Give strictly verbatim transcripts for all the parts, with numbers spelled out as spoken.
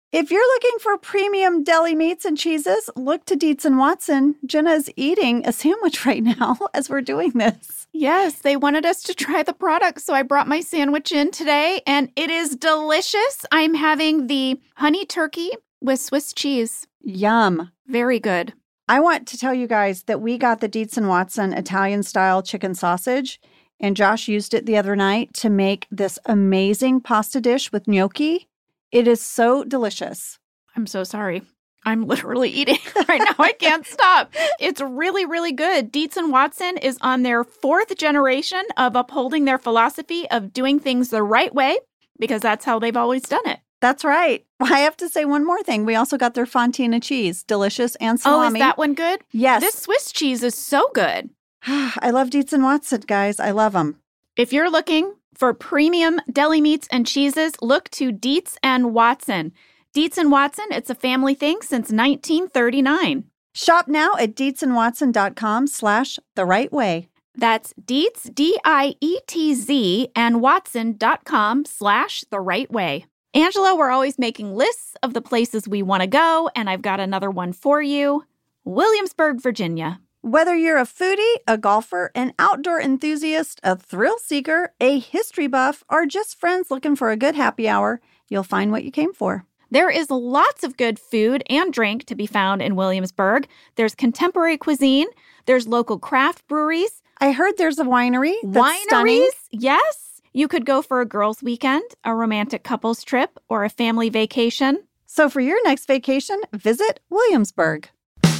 If you're looking for premium deli meats and cheeses, look to Dietz and Watson. Jenna is eating a sandwich right now as we're doing this. Yes, they wanted us to try the product, so I brought my sandwich in today, and it is delicious. I'm having the honey turkey with Swiss cheese. Yum. Very good. I want to tell you guys that we got the Dietz and Watson Italian-style chicken sausage, and Josh used it the other night to make this amazing pasta dish with gnocchi. It is so delicious. I'm so sorry. I'm literally eating right now. I can't stop. It's really, really good. Dietz and Watson is on their fourth generation of upholding their philosophy of doing things the right way, because that's how they've always done it. That's right. I have to say one more thing. We also got their Fontina cheese, delicious, and salami. Oh, is that one good? Yes. This Swiss cheese is so good. I love Dietz and Watson, guys. I love them. If you're looking for premium deli meats and cheeses, look to Dietz and Watson. Dietz and Watson, it's a family thing since nineteen thirty-nine. Shop now at dietzandwatson.com slash the right way. That's Dietz, D I E T Z, and watson.com slash the right way. Angela, we're always making lists of the places we want to go, and I've got another one for you. Williamsburg, Virginia. Whether you're a foodie, a golfer, an outdoor enthusiast, a thrill seeker, a history buff, or just friends looking for a good happy hour, you'll find what you came for. There is lots of good food and drink to be found in Williamsburg. There's contemporary cuisine. There's local craft breweries. I heard there's a winery. That's Wineries? Stunning. Yes. You could go for a girls' weekend, a romantic couples trip, or a family vacation. So for your next vacation, visit Williamsburg.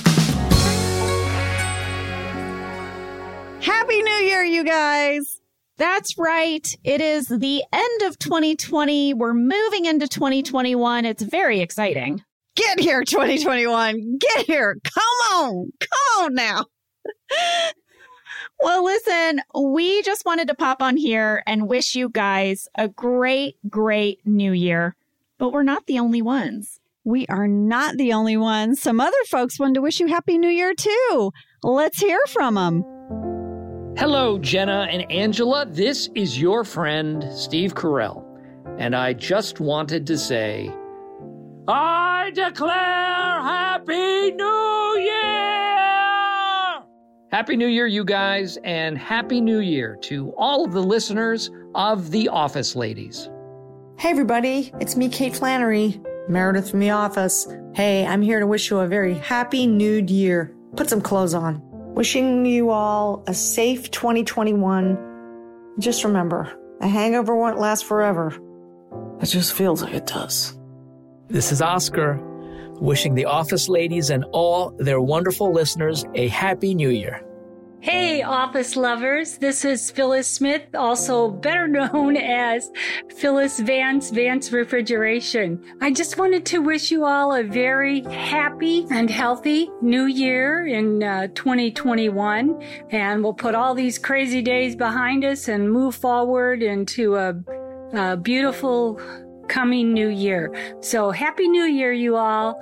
Happy New Year, you guys! That's right. It is the end of twenty twenty. We're moving into twenty twenty-one. It's very exciting. Get here, twenty twenty-one. Get here. Come on. Come on now. Well, listen, we just wanted to pop on here and wish you guys a great, great new year. But we're not the only ones. We are not the only ones. Some other folks wanted to wish you Happy New Year, too. Let's hear from them. Hello, Jenna and Angela. This is your friend, Steve Carell. And I just wanted to say, I declare Happy New Year! Happy New Year, you guys, and Happy New Year to all of the listeners of The Office Ladies. Hey, everybody. It's me, Kate Flannery, Meredith from The Office. Hey, I'm here to wish you a very happy new year. Put some clothes on. Wishing you all a safe twenty twenty-one. Just remember, a hangover won't last forever. It just feels like it does. This is Oscar, wishing the Office Ladies and all their wonderful listeners a happy new year. Hey, Office lovers. This is Phyllis Smith, also better known as Phyllis Vance, Vance Refrigeration. I just wanted to wish you all a very happy and healthy new year in uh, twenty twenty-one. And we'll put all these crazy days behind us and move forward into a, a beautiful coming new year. So happy new year, you all.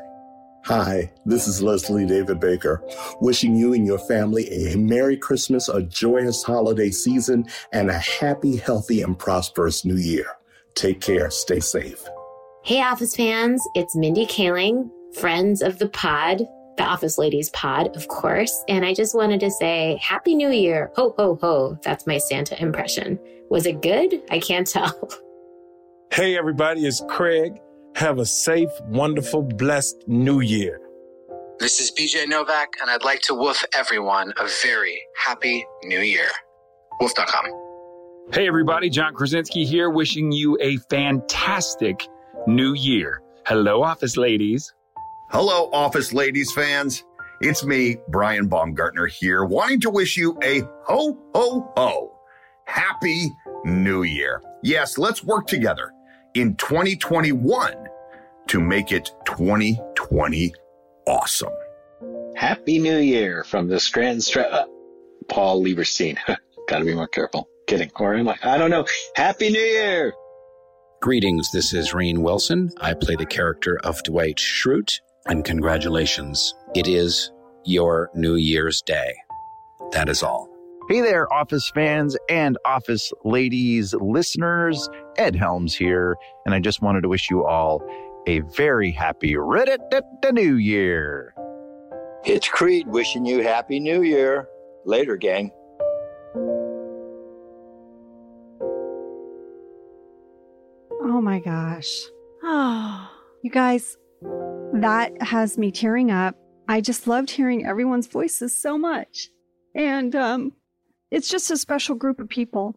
Hi, this is Leslie David Baker, wishing you and your family a Merry Christmas, a joyous holiday season, and a happy, healthy, and prosperous new year. Take care. Stay safe. Hey, Office fans. It's Mindy Kaling, friends of the pod, the Office Ladies pod, of course. And I just wanted to say Happy New Year. Ho, ho, ho. That's my Santa impression. Was it good? I can't tell. Hey, everybody. It's Craig. Have a safe, wonderful, blessed new year. This is B J Novak, and I'd like to woof everyone a very happy new year. Woof dot com. Hey, everybody. John Krasinski here, wishing you a fantastic new year. Hello, Office Ladies. Hello, Office Ladies fans. It's me, Brian Baumgartner here, wanting to wish you a ho, ho, ho. Happy New Year. Yes, let's work together in twenty twenty-one to make it twenty twenty awesome. Happy New Year from the Scranton Stra- uh, Paul Lieberstein. Gotta be more careful. Kidding. Or am I? I don't know. Happy New Year. Greetings. This is Rainn Wilson. I play the character of Dwight Schrute. And congratulations. It is your New Year's Day. That is all. Hey there, Office fans and Office Ladies listeners. Ed Helms here, and I just wanted to wish you all a very happy Reddit New Year. It's Creed wishing you Happy New Year. Later, gang. Oh my gosh. Oh, you guys, that has me tearing up. I just loved hearing everyone's voices so much. And um, it's just a special group of people.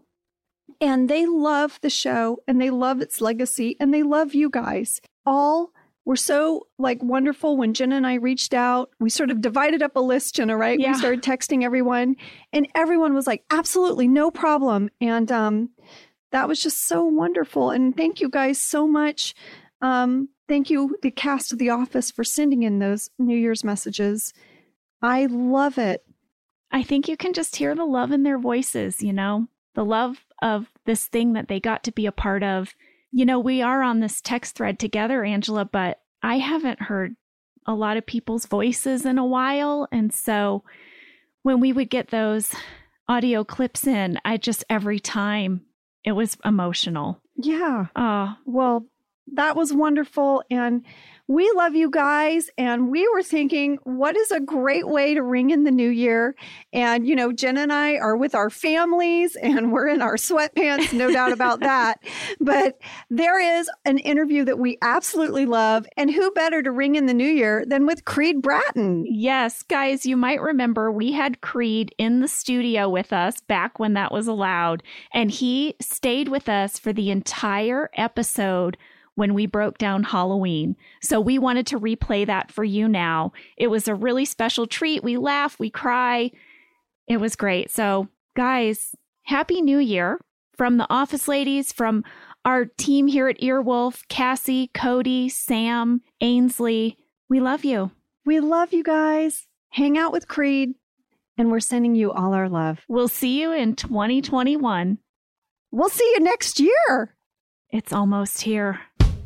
And they love the show and they love its legacy and they love you guys. All were so like wonderful when Jenna and I reached out. We sort of divided up a list, Jenna, right? Yeah. We started texting everyone and everyone was like, absolutely, no problem. And um, that was just so wonderful. And thank you guys so much. Um, thank you, the cast of The Office, for sending in those New Year's messages. I love it. I think you can just hear the love in their voices, you know, the love of this thing that they got to be a part of. You know, we are on this text thread together, Angela, but I haven't heard a lot of people's voices in a while. And so when we would get those audio clips in, I just every time it was emotional. Yeah. Oh, well, that was wonderful. And we love you guys. And we were thinking, what is a great way to ring in the new year? And, you know, Jen and I are with our families and we're in our sweatpants, no doubt about that. But there is an interview that we absolutely love. And who better to ring in the new year than with Creed Bratton? Yes, guys, you might remember we had Creed in the studio with us back when that was allowed. And he stayed with us for the entire episode when we broke down Halloween. So we wanted to replay that for you now. It was a really special treat. We laugh, we cry. It was great. So guys, Happy New Year from the Office Ladies, from our team here at Earwolf, Cassie, Cody, Sam, Ainsley. We love you. We love you guys. Hang out with Creed, and we're sending you all our love. We'll see you in twenty twenty-one. We'll see you next year. It's almost here.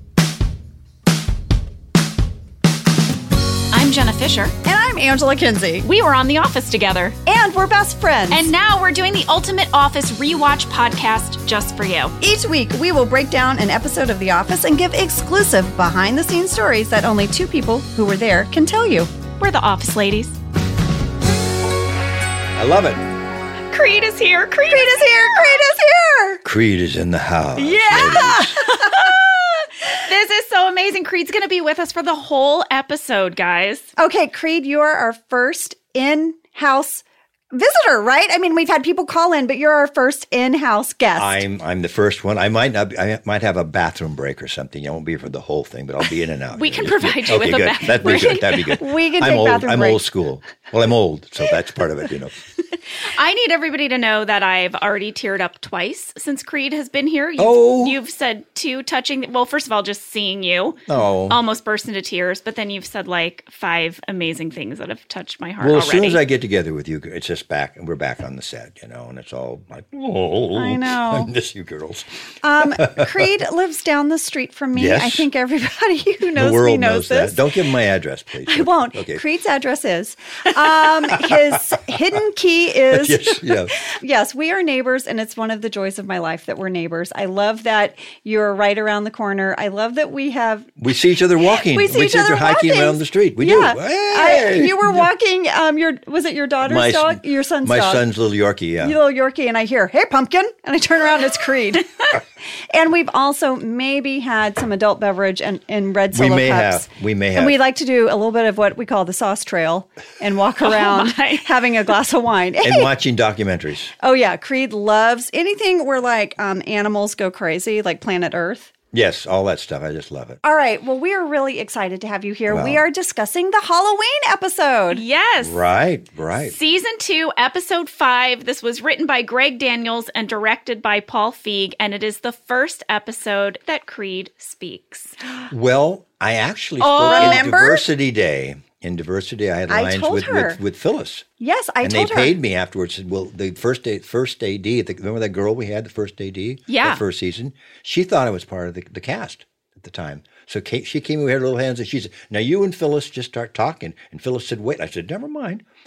I'm Jenna Fisher. And I'm Angela Kinsey. We were on The Office together. And we're best friends. And now we're doing the Ultimate Office Rewatch podcast just for you. Each week, we will break down an episode of The Office and give exclusive behind-the-scenes stories that only two people who were there can tell you. We're the Office Ladies. I love it. Creed is here. Creed, Creed is here. Creed is here. Creed is in the house. Yeah. This is so amazing. Creed's going to be with us for the whole episode, guys. Okay, Creed, you are our first in-house visitor, right? I mean, we've had people call in, but you're our first in-house guest. I'm I'm the first one. I might not. I might have a bathroom break or something. I won't be here for the whole thing, but I'll be in and out. We can provide you okay, with a good. bathroom That'd be break. good. That'd be good. We can I'm take old. bathroom I'm breaks. old school. Well, I'm old, so that's part of it, you know. I need everybody to know that I've already teared up twice since Creed has been here. You've, Oh. You've said two touching. Well, first of all, just seeing you Oh. almost burst into tears. But then you've said like five amazing things that have touched my heart Well, as already. soon as I get together with you, it's just back, and we're back on the set, you know, and it's all like, oh, I know. I miss you girls. Um, Creed lives down the street from me. Yes. I think everybody who knows the world me knows, this. that. Don't give them my address, please. I won't. Okay. Creed's address is. Um, his hidden key is. Yes, yeah. Yes, we are neighbors, and it's one of the joys of my life that we're neighbors. I love that you're right around the corner. I love that we have. We see each other walking. We see each other hiking walking. around the street. We yeah. do. I, Hey! you were walking. Um, your was it your daughter's My- dog? Your son's My dog. son's little Yorkie, yeah. You little Yorkie, and I hear, "Hey, pumpkin!" And I turn around, and it's Creed. And we've also maybe had some adult beverage and in red We Solo may cups. have. We may have. And we like to do a little bit of what we call the sauce trail and walk around having a glass of wine. and Hey! watching documentaries. Oh yeah, Creed loves anything where like um, animals go crazy, like Planet Earth. Yes, all that stuff. I just love it. All right, well, we are really excited to have you here. Wow. We are discussing the Halloween episode. Yes. Right, right. Season two, episode five. This was written by Greg Daniels and directed by Paul Feig, and it is the first episode that Creed speaks. Well, I actually Oh, spoke in remember? Diversity Day. In Diversity, I had I lines told with, her. with with Phyllis. Yes, I and told they her. paid me afterwards. Said, well, the first day, first A D, the, remember that girl we had, the first A D? Yeah. The first season? She thought I was part of the, the cast at the time. So Kate, she came in with her little hands and she said, now you and Phyllis just start talking. And Phyllis said, wait. I said, never mind.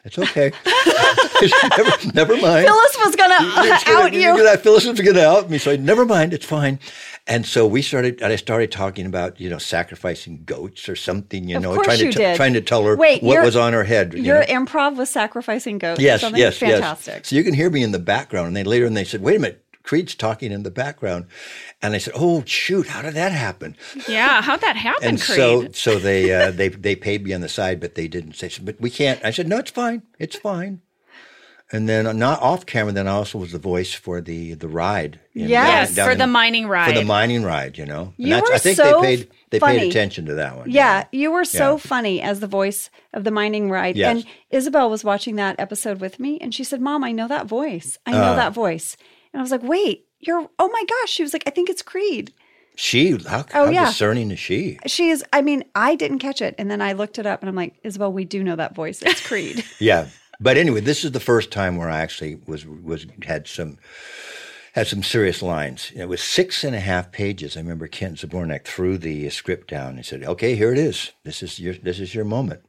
It's okay. never, never mind. Phyllis was going to out you. Gonna, Phyllis was going to out me. So I, never mind. It's fine. And so we started, and I started talking about, you know, sacrificing goats or something, you of know, course trying you to, did. trying to tell her Wait, what was on her head. You your know? improv was sacrificing goats. Yes, something yes, fantastic. yes. So you can hear me in the background. And then later, and they said, wait a minute, Creed's talking in the background. And I said, oh, shoot, how did that happen? Yeah, how'd that happen, And Creed? so, so they, uh, they, they paid me on the side, but they didn't say, but we can't. I said, no, it's fine. It's fine. And then uh, not off camera, then I also was the voice for the, the ride. in- Yes, down- down for in- the mining ride. For the mining ride, you know. And You that's, were I think so they paid they funny. paid attention to that one. Yeah, you were so Yeah. funny as the voice of the mining ride. Yes. And Isabel was watching that episode with me, and she said, Mom, I know that voice. I know Uh. that voice. And I was like, wait, you're, oh my gosh. She was like, I think it's Creed. She, how, Oh, how yeah. discerning is she? She is, I mean, I didn't catch it. And then I looked it up, and I'm like, Isabel, we do know that voice. It's Creed. Yeah. But anyway, this is the first time where I actually was was had some had some serious lines. It was six and a half pages. I remember Kent Zabornik threw the script down and said, "Okay, here it is. This is your this is your moment."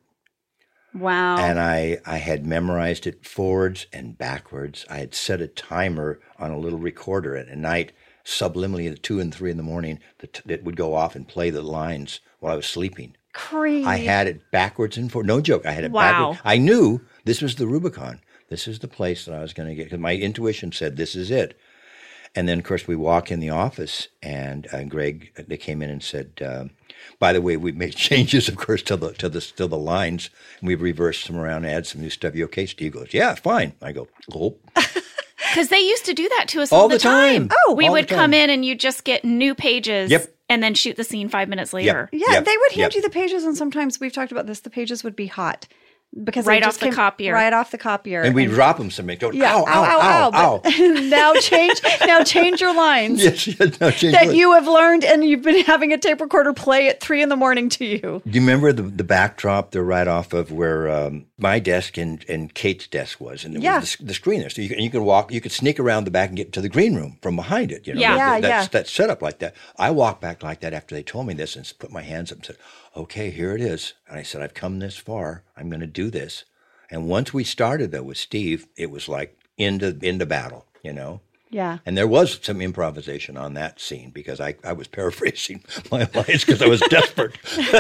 Wow. And I I had memorized it forwards and backwards. I had set a timer on a little recorder at night, subliminally at two and three in the morning, that that would go off and play the lines while I was sleeping. Creed. I had it backwards and forward. No joke. I had it Wow. backwards. I knew this was the Rubicon. This is the place that I was going to get, because my intuition said this is it. And then, of course, we walk in the office, and uh, Greg, they came in and said, um, by the way, we made changes, of course, to the to the to the lines, and we've reversed them around, add some new stuff. You okay? Steve goes, yeah, fine. I go, cool. Because they used to do that to us All all, the, the time. Oh, we all would the come time. in and you just get new pages. Yep. And then shoot the scene five minutes later. Yeah, Yep, they would hand yep. you the pages, and sometimes we've talked about this. The pages would be hot because they Right just off the came copier. right off the copier, And we drop them some, go, yeah, ow, ow, ow, ow. but now change, now change your lines Yes, yes, no, change that it. you have learned, and you've been having a tape recorder play at three in the morning to you. Do you remember the the backdrop? They're right off of where um, my desk and, and Kate's desk was, and there Yeah. was the, the screen there. So you can, you can walk, you could sneak around the back and get to the green room from behind it. You know, Yeah. That- Yeah, that's, yeah. that's set up like that. I walked back like that after they told me this, and put my hands up and said, "Okay, here it is." And I said, "I've come this far. I'm going to do this." And once we started though with Steve, it was like into into battle. You know. Yeah. And there was some improvisation on that scene because I, I was paraphrasing my lines because I was desperate.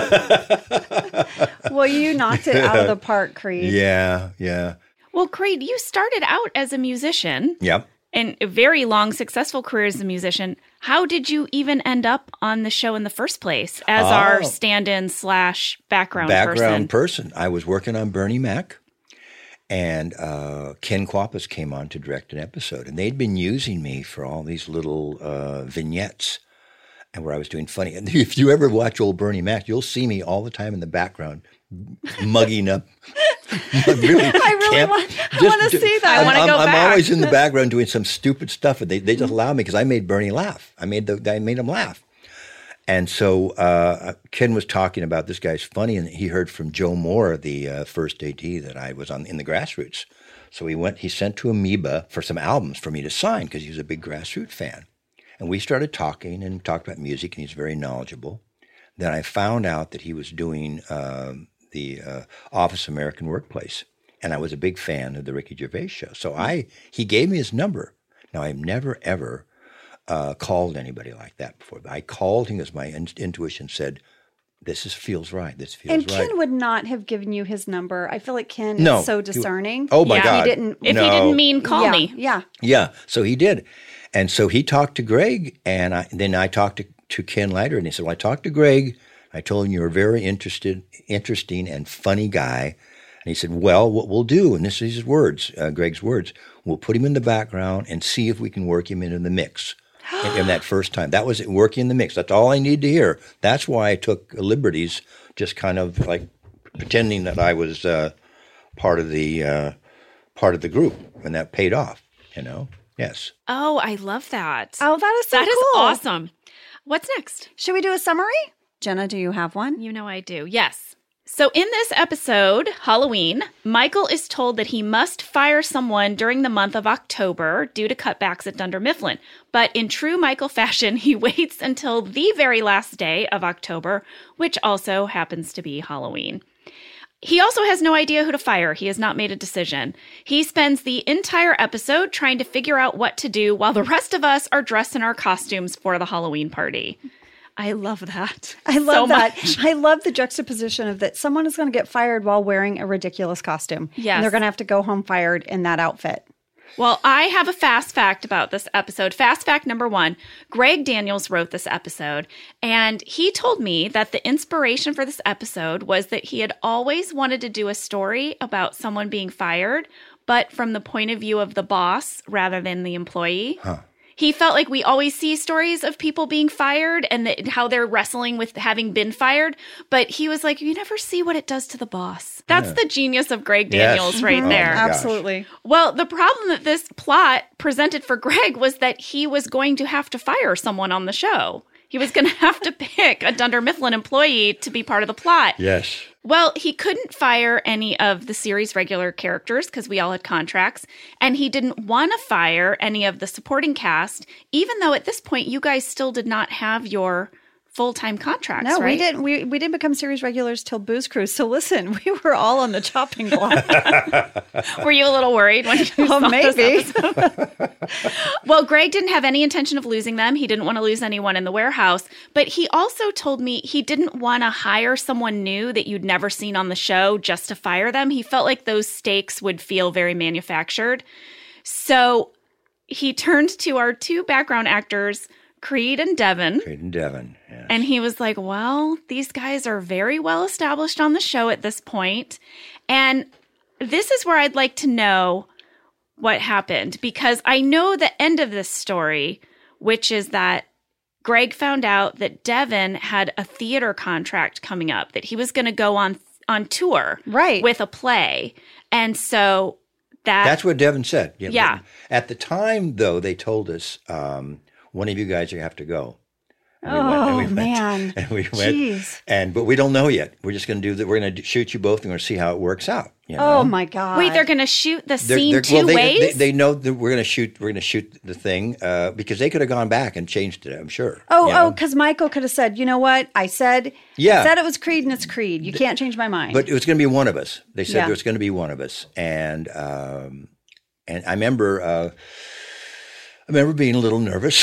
Well, you knocked it out of the park, Creed. Yeah, yeah. Well, Creed, you started out as a musician Yep. and a very long, successful career as a musician. How did you even end up on the show in the first place as Oh. our stand-in slash background, Background person? person. I was working on Bernie Mac, and uh, Ken Kwapis came on to direct an episode, and they'd been using me for all these little uh, vignettes, and where I was doing funny. And if you ever watch old Bernie Mac, you'll see me all the time in the background, mugging up. really I really camp- want, I just want to do- see that. I wanna I'm, go I'm back. always in the background doing some stupid stuff, and they, they just allow me because I made Bernie laugh. I made the I made him laugh. And so uh, Ken was talking about this guy's funny, and he heard from Joe Moore, the uh, first A D, that I was on in the Grassroots. So he went. He sent to Amoeba for some albums for me to sign because he was a big Grassroots fan. And we started talking and talked about music, and he's very knowledgeable. Then I found out that he was doing um, the uh, Office American Workplace, and I was a big fan of the Ricky Gervais show. So I he gave me his number. Now I've never ever. Uh, called anybody like that before. I called him because my in- intuition said, "This is feels right. This feels And right." Ken would not have given you his number. I feel like Ken No. is so He- discerning. Oh, my Yeah. God! He didn't. If no. he didn't mean call yeah, me. Yeah. Yeah, so he did, and so he talked to Greg, and I, then I talked to, to Ken later, and he said, "Well, I talked to Greg. I told him you were a very interested, interesting, and funny guy." And he said, "Well, what we'll do," and this is his words, uh, Greg's words, "we'll put him in the background and see if we can work him into the mix." in, in that first time. That was it, working in the mix. That's all I need to hear. That's why I took liberties, just kind of like pretending that I was uh, part of the uh, part of the group, and that paid off. You know, yes. Oh, I love that. Oh, that is so That is cool. awesome. What's next? Should we do a summary? Jenna, do you have one? You know I do. Yes. So in this episode, Halloween, Michael is told that he must fire someone during the month of October due to cutbacks at Dunder Mifflin. But in true Michael fashion, he waits until the very last day of October, which also happens to be Halloween. He also has no idea who to fire. He has not made a decision. He spends the entire episode trying to figure out what to do while the rest of us are dressed in our costumes for the Halloween party. I love that. I love so that. much. I love the juxtaposition of that someone is going to get fired while wearing a ridiculous costume. Yes. And they're going to have to go home fired in that outfit. Well, I have a fast fact about this episode. Fast fact number one, Greg Daniels wrote this episode, and he told me that the inspiration for this episode was that he had always wanted to do a story about someone being fired, but from the point of view of the boss rather than the employee. Huh. He felt like we always see stories of people being fired and that how they're wrestling with having been fired. But he was like, you never see what it does to the boss. That's Yeah. the genius of Greg Daniels Yes. right Oh, there. my gosh. Absolutely. Well, the problem that this plot presented for Greg was that he was going to have to fire someone on the show. He was going to have to pick a Dunder Mifflin employee to be part of the plot. Yes. Well, he couldn't fire any of the series regular characters because we all had contracts, and he didn't want to fire any of the supporting cast, even though at this point you guys still did not have your full-time contracts, No, right? we didn't. We, we didn't become series regulars till Booze Cruise. So listen, we were all on the chopping block. Were you a little worried when you Oh, saw maybe. this episode? Well, Greg didn't have any intention of losing them. He didn't want to lose anyone in the warehouse. But he also told me he didn't want to hire someone new that you'd never seen on the show just to fire them. He felt like those stakes would feel very manufactured. So he turned to our two background actors, Creed and Devin. Creed and Devin. Yeah. And he was like, well, these guys are very well established on the show at this point. And this is where I'd like to know what happened, because I know the end of this story, which is that Greg found out that Devin had a theater contract coming up, that he was going to go on on tour right. with a play. And so that... That's what Devin said. Yeah. At the time, though, they told us, um, one of you guys you have to go. And we oh, went, and we went, man. And we went, Jeez. and but we don't know yet. We're just going to do that. We're going to shoot you both, and we're going to see how it works out. You know? Oh my God! Wait, they're going to shoot the They're- scene they're- two well, they, ways? They, they know that we're going to shoot. We're going to shoot the thing uh, because they could have gone back and changed it. I'm sure. Oh, you oh, know? because Michael could have said, you know what? I said, Yeah. I said it was Creed and it's Creed. You can't change my mind. But it was going to be one of us. They said Yeah. there was going to be one of us, and um, and I remember. Uh, I remember being a little nervous.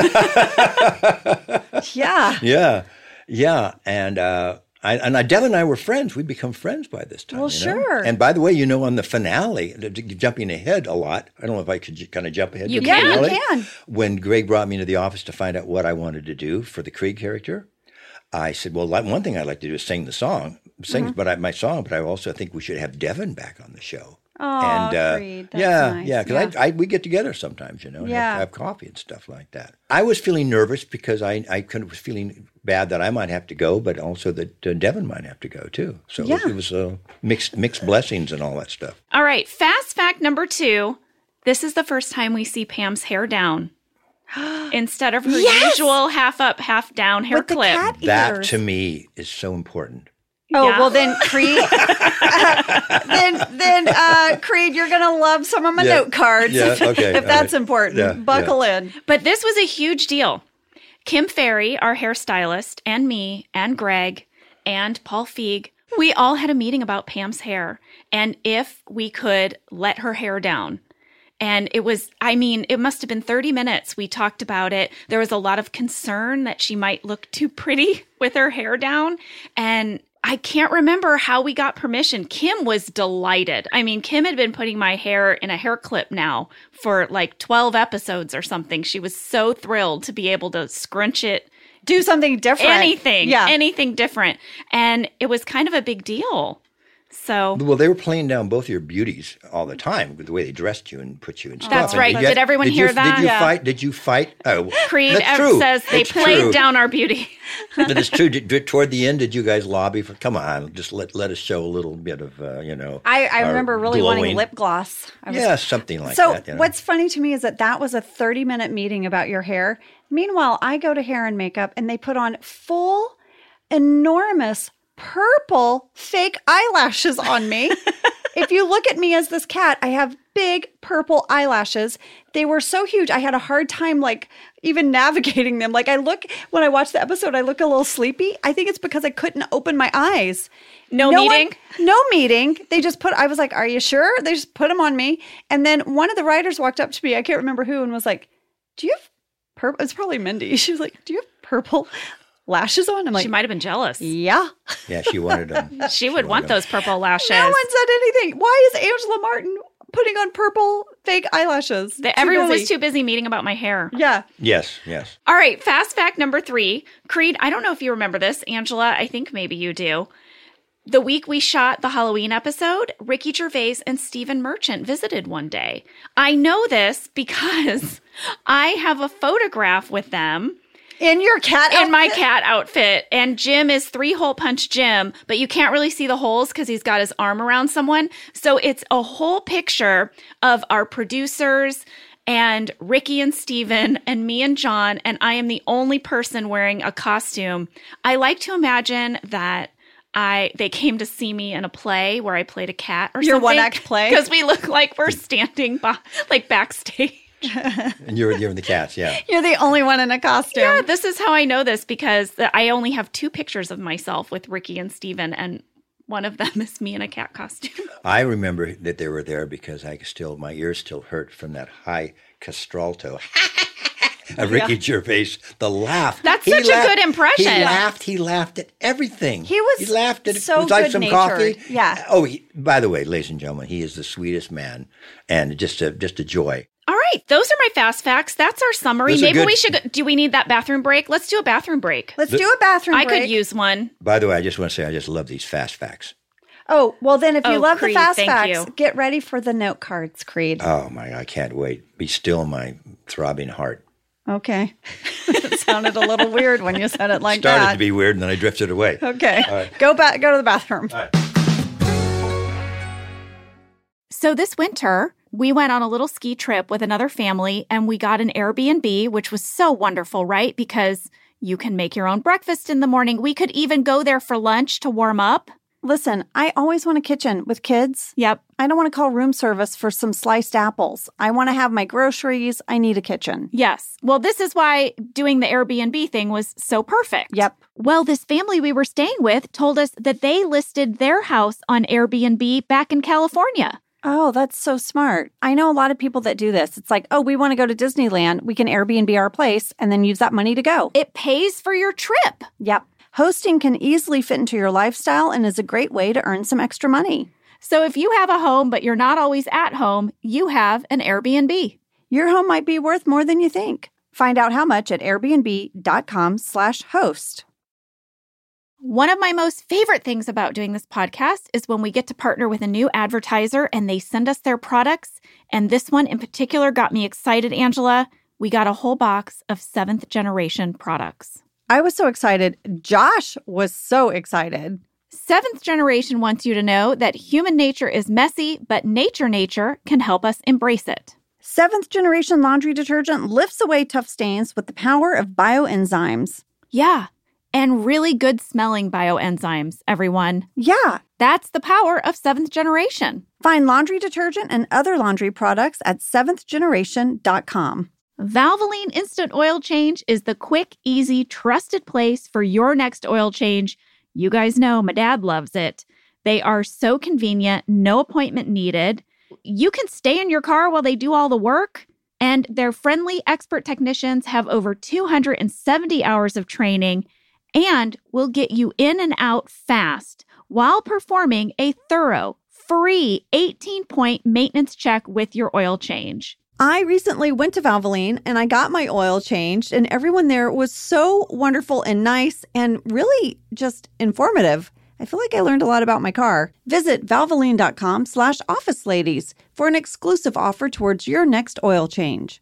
yeah. Yeah, yeah, and uh, I, and I, Devin and I were friends. We'd become friends by this time. Well, you know? sure. And by the way, you know, on the finale, th- th- jumping ahead a lot. I don't know if I could j- kind of jump ahead. You to can. the Yeah, you finale. can. When Greg brought me into the office to find out what I wanted to do for the Krieg character, I said, "Well, like, one thing I'd like to do is sing the song, sing, Mhm. but I, my song. But I also think we should have Devin back on the show." Oh, and uh, Creed. That's yeah, nice. yeah, because I, I we get together sometimes, you know, and Yeah. have, have coffee and stuff like that. I was feeling nervous because I I kind of was feeling bad that I might have to go, but also that uh, Devin might have to go too. So Yeah. it was uh, mixed mixed blessings and all that stuff. All right, fast fact number two. This is the first time we see Pam's hair down. Instead of her Yes! usual half up, half down hair With the clip. cat That ears. to me is so important. Oh, Yeah. well then Creed, then then uh, Creed, you're gonna love some of my Yeah. note cards. Yeah, if, okay, if all that's right. important. Yeah, Buckle in. But this was a huge deal. Kim Ferry, our hairstylist, and me, and Greg, and Paul Feig, we all had a meeting about Pam's hair and if we could let her hair down. And it was, I mean, it must have been thirty minutes. We talked about it. There was a lot of concern that she might look too pretty with her hair down. And I can't remember how we got permission. Kim was delighted. I mean, Kim had been putting my hair in a hair clip now for like twelve episodes or something. She was so thrilled to be able to scrunch it. Do something different. Anything. Yeah. Anything different. And it was kind of a big deal. So Well, they were playing down both your beauties all the time with the way they dressed you and put you in stuff. That's And right. you- Did everyone did hear you, that? Did you Yeah. fight? Did you fight? Oh, Creed that's Ev true. says they It's played true. down our beauty. But it's true. Did, did- toward the end, did you guys lobby for? Come on, just let let us show a little bit of uh, you know. I, I our remember really wanting glowing- lip gloss. I was- Yeah, something like so that. You know? what's funny to me is that that was a thirty minute meeting about your hair. Meanwhile, I go to hair and makeup and they put on full, enormous purple fake eyelashes on me. If you look at me as this cat, I have big purple eyelashes. They were so huge. I had a hard time like even navigating them. Like I look, when I watch the episode, I look a little sleepy. I think it's because I couldn't open my eyes. No, no meeting? One, no meeting. They just put, I was like, are you sure? They just put them on me. And then one of the writers walked up to me, I can't remember who, and was like, do you have purple? It's probably Mindy. She was like, do you have purple lashes on? I'm like, she might have been jealous. Yeah. Yeah, she wanted them. she, she would want them. Those purple lashes. No one said anything. Why is Angela Martin putting on purple fake eyelashes? The, everyone busy. was too busy meeting about my hair. Yeah. Yes, yes. All right, fast fact number three. Creed, I don't know if you remember this. Angela, I think maybe you do. The week we shot the Halloween episode, Ricky Gervais and Stephen Merchant visited one day. I know this because I have a photograph with them. In your cat In outfit? my cat outfit. And Jim is three-hole punch Jim, but you can't really see the holes because he's got his arm around someone. So it's a whole picture of our producers and Ricky and Steven and me and John, and I am the only person wearing a costume. I like to imagine that I they came to see me in a play where I played a cat or Your something. one act play? Because we look like we're standing by, like backstage. And you're you're in the cats, yeah. You're the only one in a costume. Yeah, this is how I know this because I only have two pictures of myself with Ricky and Steven, and one of them is me in a cat costume. I remember that they were there because I still my ears still hurt from that high castralto. Of Ricky yeah. Gervais, the laugh. That's he such laughed, a good impression. He laughed. He laughed at everything. He was he laughed at so would you like some good-natured. coffee. Yeah. Oh, he, by the way, ladies and gentlemen, he is the sweetest man, and just a just a joy. All right, those are my fast facts. That's our summary. Those Maybe good. we should. Go, do we need that bathroom break? Let's do a bathroom break. Let's the, do a bathroom I break. I could use one. By the way, I just want to say I just love these fast facts. Oh, well then if you oh, love Creed, the fast thank facts, you. get ready for the note cards, Creed. Oh my God, I can't wait. Be still my throbbing heart. Okay. It sounded a little weird when you said it like Started that. Started to be weird and then I drifted away. Okay. All right. Go back go to the bathroom. All right. So this winter, we went on a little ski trip with another family and we got an Airbnb, which was so wonderful, right? Because you can make your own breakfast in the morning. We could even go there for lunch to warm up. Listen, I always want a kitchen with kids. Yep. I don't want to call room service for some sliced apples. I want to have my groceries. I need a kitchen. Yes. Well, this is why doing the Airbnb thing was so perfect. Yep. Well, this family we were staying with told us that they listed their house on Airbnb back in California. Oh, that's so smart. I know a lot of people that do this. It's like, oh, we want to go to Disneyland. We can Airbnb our place and then use that money to go. It pays for your trip. Yep. Hosting can easily fit into your lifestyle and is a great way to earn some extra money. So if you have a home, but you're not always at home, you have an Airbnb. Your home might be worth more than you think. Find out how much at airbnb.com slash host. One of my most favorite things about doing this podcast is when we get to partner with a new advertiser and they send us their products. And this one in particular got me excited, Angela. We got a whole box of seventh generation products. I was so excited. Josh was so excited. Seventh Generation wants you to know that human nature is messy, but nature nature can help us embrace it. Seventh Generation laundry detergent lifts away tough stains with the power of bioenzymes. Yeah, and really good smelling bioenzymes, everyone. Yeah. That's the power of Seventh Generation. Find laundry detergent and other laundry products at seventh generation dot com. Valvoline Instant Oil Change is the quick, easy, trusted place for your next oil change. You guys know my dad loves it. They are so convenient, no appointment needed. You can stay in your car while they do all the work. And their friendly expert technicians have over two hundred seventy hours of training and will get you in and out fast while performing a thorough, free eighteen-point maintenance check with your oil change. I recently went to Valvoline and I got my oil changed, and everyone there was so wonderful and nice and really just informative. I feel like I learned a lot about my car. Visit valvoline.com slash office ladies for an exclusive offer towards your next oil change.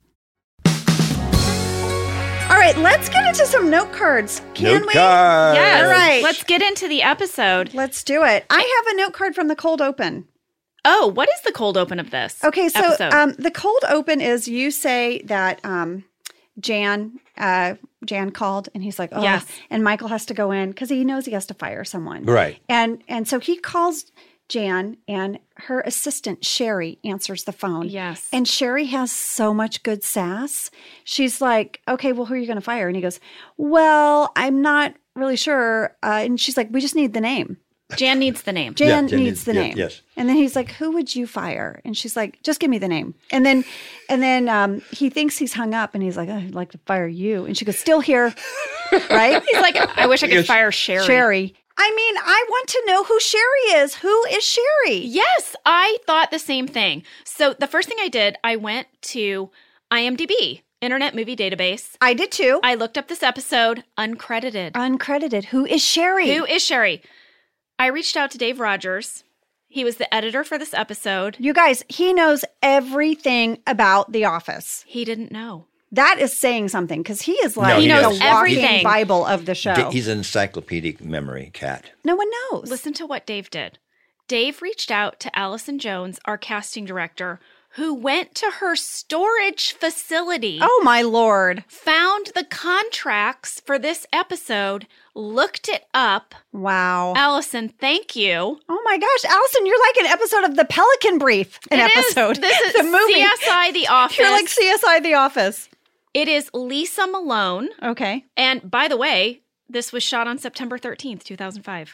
All right, let's get into some note cards. Can note we? Cards. Yes. All right. Let's get into the episode. Let's do it. I have a note card from the cold open. Oh, what is the cold open of this? Okay, so episode? um, the cold open is you say that um, Jan uh, Jan called and he's like, oh, yes. And Michael has to go in because he knows he has to fire someone. Right. And and so he calls Jan and her assistant, Sherry, answers the phone. Yes. And Sherry has so much good sass. She's like, okay, well, who are you going to fire? And he goes, well, I'm not really sure. Uh, and she's like, we just need the name. Jan needs the name. Jan, Yeah, Jan needs needs- the yeah, name. yes. And then he's like, who would you fire? And she's like, just give me the name. And then and then um, he thinks he's hung up and he's like, oh, I'd like to fire you. And she goes, still here. Right? He's like, I wish I could Yes. fire Sherry. Sherry. I mean, I want to know who Sherry is. Who is Sherry? Yes, I thought the same thing. So the first thing I did, I went to IMDb, Internet Movie Database. I did too. I looked up this episode, uncredited. Uncredited. Who is Sherry? Who is Sherry? I reached out to Dave Rogers. He was the editor for this episode. You guys, he knows everything about The Office. He didn't know. That is saying something because he is like No, he the knows walking everything. Bible of the show. D- He's an encyclopedic memory cat. No one knows. Listen to what Dave did. Dave reached out to Allison Jones, our casting director, who went to her storage facility. Oh, my Lord. Found the contracts for this episode, looked it up. Wow. Allison, thank you. Oh my gosh, Allison, you're like an episode of the Pelican Brief. An It is. episode. This is the movie. C S I The Office. You're like C S I The Office. It is Lisa Malone. Okay. And by the way, this was shot on September thirteenth, two thousand five.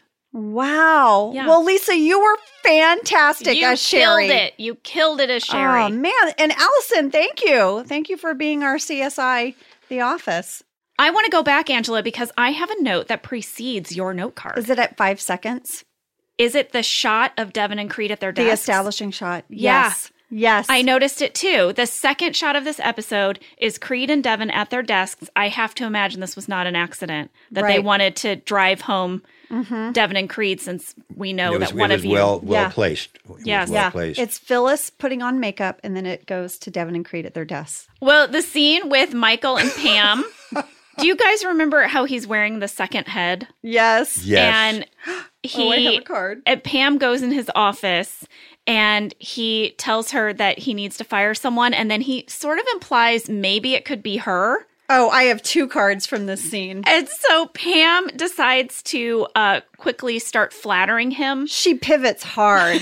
Wow. Yeah. Well, Lisa, you were fantastic You as Sherry. killed it. You killed it as Sherry. Oh, man. And Allison, thank you. Thank you for being our C S I The Office. I want to go back, Angela, because I have a note that precedes your note card. Is it at five seconds? Is it the shot of Devin and Creed at their The desks? establishing shot. Yeah. Yes. Yes. I noticed it too. The second shot of this episode is Creed and Devin at their desks. I have to imagine this was not an accident, that they Right. wanted to drive home Mhm. Devin and Creed, since we know it was, that one it was of you. well, well Yeah. placed. It was Yes. well yeah. placed. It's Phyllis putting on makeup, and then it goes to Devin and Creed at their desks. Well, the scene with Michael and Pam. Do you guys remember how he's wearing the second head? Yes. Yes. And he, Oh, I have a card. and Pam goes in his office and he tells her that he needs to fire someone. And then he sort of implies maybe it could be her. Oh, I have two cards from this scene. And so Pam decides to uh, quickly start flattering him She pivots hard.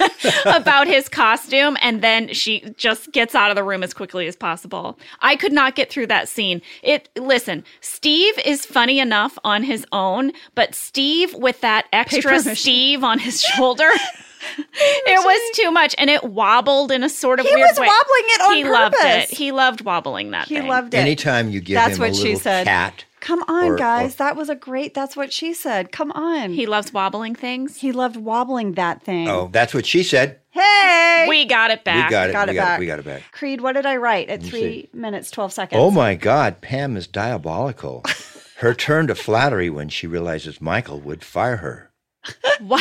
about his costume, and then she just gets out of the room as quickly as possible. I could not get through that scene. It listen, Steve is funny enough on his own, but Steve with that extra Paper mache. Steve on his shoulder. It was too much, and it wobbled in a sort of He weird was way. wobbling it on he loved purpose. it. He loved wobbling that He thing. loved it. Anytime you give That's him what a she little said. cat, Come on, Or- guys. or- That was a great, that's what she said. Come on. He loves wobbling things. He loved wobbling that thing. oh, that's what she said. Hey. We got it back. We got it. Got we it got back. it. We got it back. Creed, what did I write at me three minutes, twelve seconds? Oh my God, Pam is diabolical. Her turn to flattery when she realizes Michael would fire her. Wow.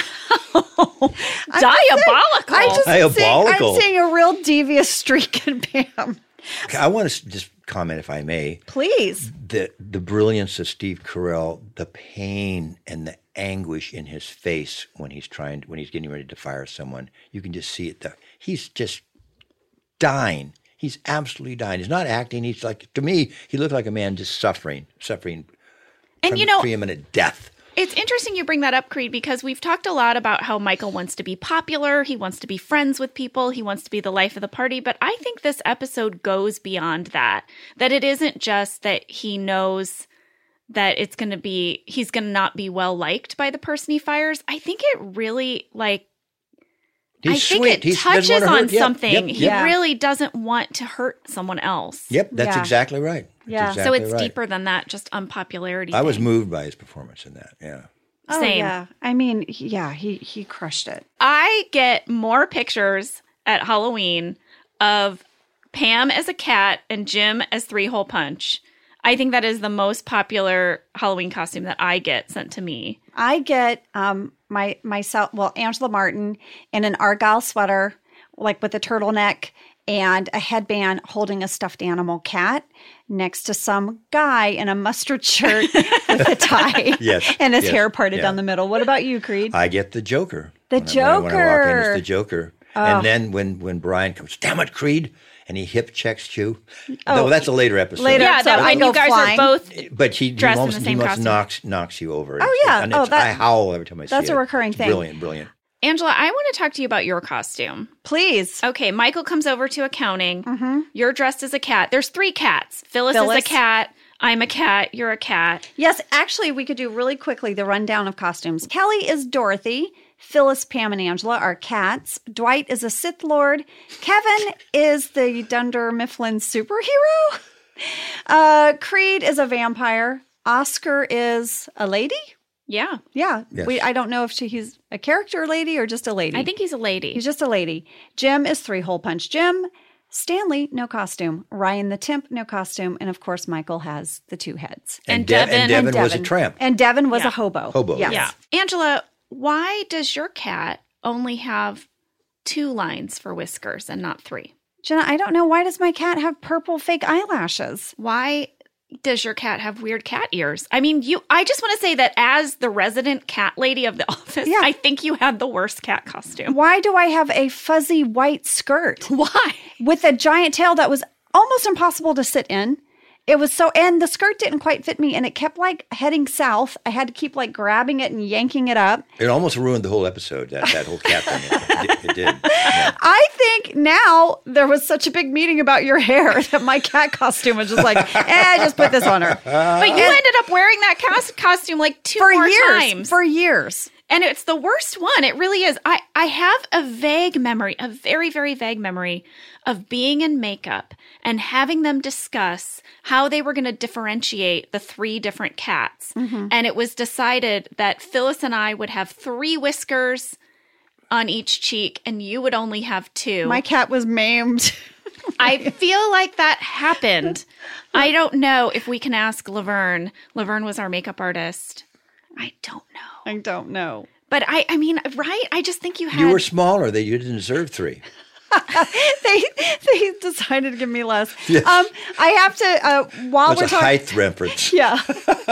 I'm Diabolical. I just Diabolical. I'm seeing a real devious streak in Pam. Okay, I want to just comment, if I may, Please. the the brilliance of Steve Carell, the pain and the anguish in his face when he's trying, when he's getting ready to fire someone. You can just see it. The, he's just dying. He's absolutely dying. He's not acting. He's like, to me, he looked like a man just suffering, suffering And from you know, preeminent death. it's interesting you bring that up, Creed, because we've talked a lot about how Michael wants to be popular. He wants to be friends with people. He wants to be the life of the party. But I think this episode goes beyond that, that it isn't just that he knows that it's going to be, he's going to not be well liked by the person he fires. I think it really, like, He's I think sweet. it He doesn't touches want to on hurt- yep, something. yep, He yep. really doesn't want to hurt someone else. Yep, that's Yeah. exactly right. That's Yeah. So So exactly it's right. deeper than that, just unpopularity. I was thing. moved by his performance in that. Yeah. Oh, Same. yeah. I mean, he- yeah, he he crushed it. I get more pictures at Halloween of Pam as a cat and Jim as Three Hole Punch. I think that is the most popular Halloween costume that I get sent to me. I get um my myself well Angela Martin in an Argyle sweater, like with a turtleneck and a headband, holding a stuffed animal cat next to some guy in a mustard shirt with a tie Yes, and his yes, hair parted yeah. down the middle. What about you, Creed? I get the Joker. The When I- when I- When I, walk in, Joker. it's the Joker. Oh. And then when when Brian comes, damn it, Creed, and he hip checks you. Oh, no, that's a later episode. later Yeah, episode, that I when go you guys flying. are both But he, he dressed in almost, the he same almost costume. knocks knocks you over. Oh, yeah. And Oh, it's, that- I howl every time I see it. that's a recurring It's thing. Brilliant, brilliant. Angela, I want to talk to you about your costume. Please. Okay, Michael comes over to accounting. Mm-hmm. You're dressed as a cat. There's three cats. Phyllis, is Phyllis. a cat. I'm a cat. You're a cat. Yes, actually, we could do really quickly the rundown of costumes. Kelly is Dorothy. Phyllis, Pam, and Angela are cats. Dwight is a Sith Lord. Kevin is the Dunder Mifflin superhero. Uh, Creed is a vampire. Oscar is a lady. Yeah. Yeah. Yes. We, I don't know if she, he's a character lady or just a lady. I think he's a lady. He's just a lady. Jim is Three Hole Punch Jim. Stanley, no costume. Ryan the Temp, no costume. And of course, Michael has the two heads. And, and, De- Devin, and Devin and was a tramp. And Devin was Yeah. a hobo. Hobo, Yes. Yeah. Angela, why does your cat only have two lines for whiskers and not three? Jenna, I don't know. Why does my cat have purple fake eyelashes? Why does your cat have weird cat ears? I mean, you. I just want to say that as the resident cat lady of the office, Yeah. I think you had the worst cat costume. Why do I have a fuzzy white skirt? Why? With a giant tail that was almost impossible to sit in. It was so, and the skirt didn't quite fit me, and it kept like heading south. I had to keep like grabbing it and yanking it up. It almost ruined the whole episode, that, that whole cat thing. It, it, it did. Yeah. I think now there was such a big meeting about your hair that my cat costume was just like, eh, just put this on her. But you ended up wearing that cos- costume like two For more years, times. for years. And it's the worst one. It really is. I, I have a vague memory, a very, very vague memory of being in makeup and having them discuss how they were going to differentiate the three different cats. Mm-hmm. And it was decided that Phyllis and I would have three whiskers on each cheek and you would only have two. My cat was maimed. I feel like that happened. I don't know if we can ask Laverne. Laverne was our makeup artist. I don't know. I don't know. But I, I mean, right? I just think you had. You were smaller. They, you didn't deserve three. they they decided to give me less. Yes. Um, I have to uh, while That's we're a talking. height reference. Yeah.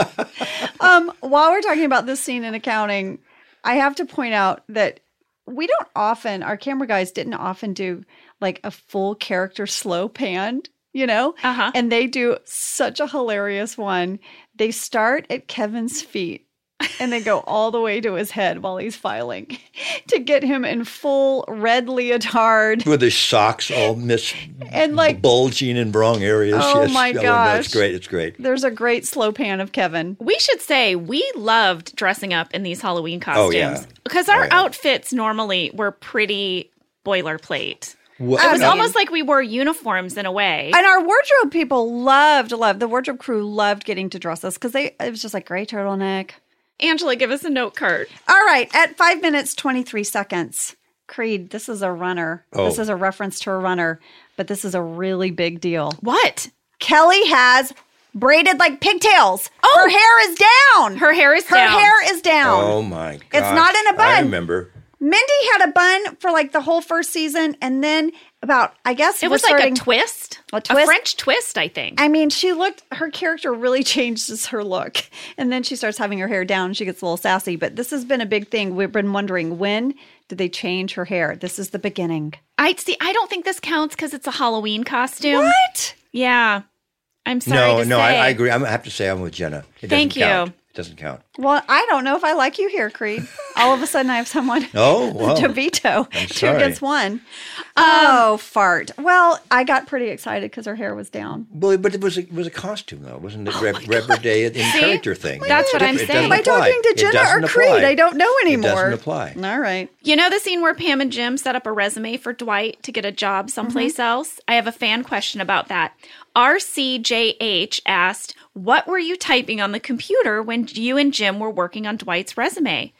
um, while we're talking about this scene in accounting, I have to point out that we don't often, our camera guys didn't often do like a full character slow pan, you know? Uh-huh. And they do such a hilarious one. They start at Kevin's feet and they go all the way to his head while he's filing to get him in full red leotard. With his socks all mis And like bulging in wrong areas. Oh yes. my no, gosh. it's great. It's great. There's a great slow pan of Kevin. We should say we loved dressing up in these Halloween costumes. Oh, yeah. Because our Oh, yeah. outfits normally were pretty boilerplate. Well, It was I mean- almost like we wore uniforms in a way. And our wardrobe people loved, loved, the wardrobe crew loved getting to dress us because they it was just like gray turtleneck. Angela, give us a note card. All right, at five minutes, twenty-three seconds. Creed, this is a runner. Oh. This is a reference to a runner, but this is a really big deal. What? Kelly has braided like pigtails. Oh! Her hair is down. Her hair is Her down. hair is down. Oh my god. It's not in a bun. I remember. Mindy had a bun for like the whole first season, and then about, I guess, It was like starting, a twist. A twist. A French twist, I think. I mean, she looked, her character really changes her look. And then she starts having her hair down. She gets a little sassy. But this has been a big thing. We've been wondering, when did they change her hair? This is the beginning. I see. I don't think this counts because it's a Halloween costume. What? Yeah. I'm sorry No, to no, say. I, I agree. I'm, I have to say I'm with Jenna. It Thank doesn't count. you. It doesn't count. Well, I don't know if I like you here, Creed. All of a sudden, I have someone Oh, well. to veto. I'm Two sorry. against one. Oh, fart. Well, I got pretty excited because her hair was down. Well, but it was a, it was a costume, though. It wasn't a Rep, Rubber Day in character thing. That's what I'm It saying. doesn't Am I apply. talking to It Jenna doesn't or Creed? apply. I don't know anymore. It doesn't apply. All right. You know the scene where Pam and Jim set up a resume for Dwight to get a job someplace Mm-hmm. else? I have a fan question about that. R C J H asked, what were you typing on the computer when you and Jim were working on Dwight's resume?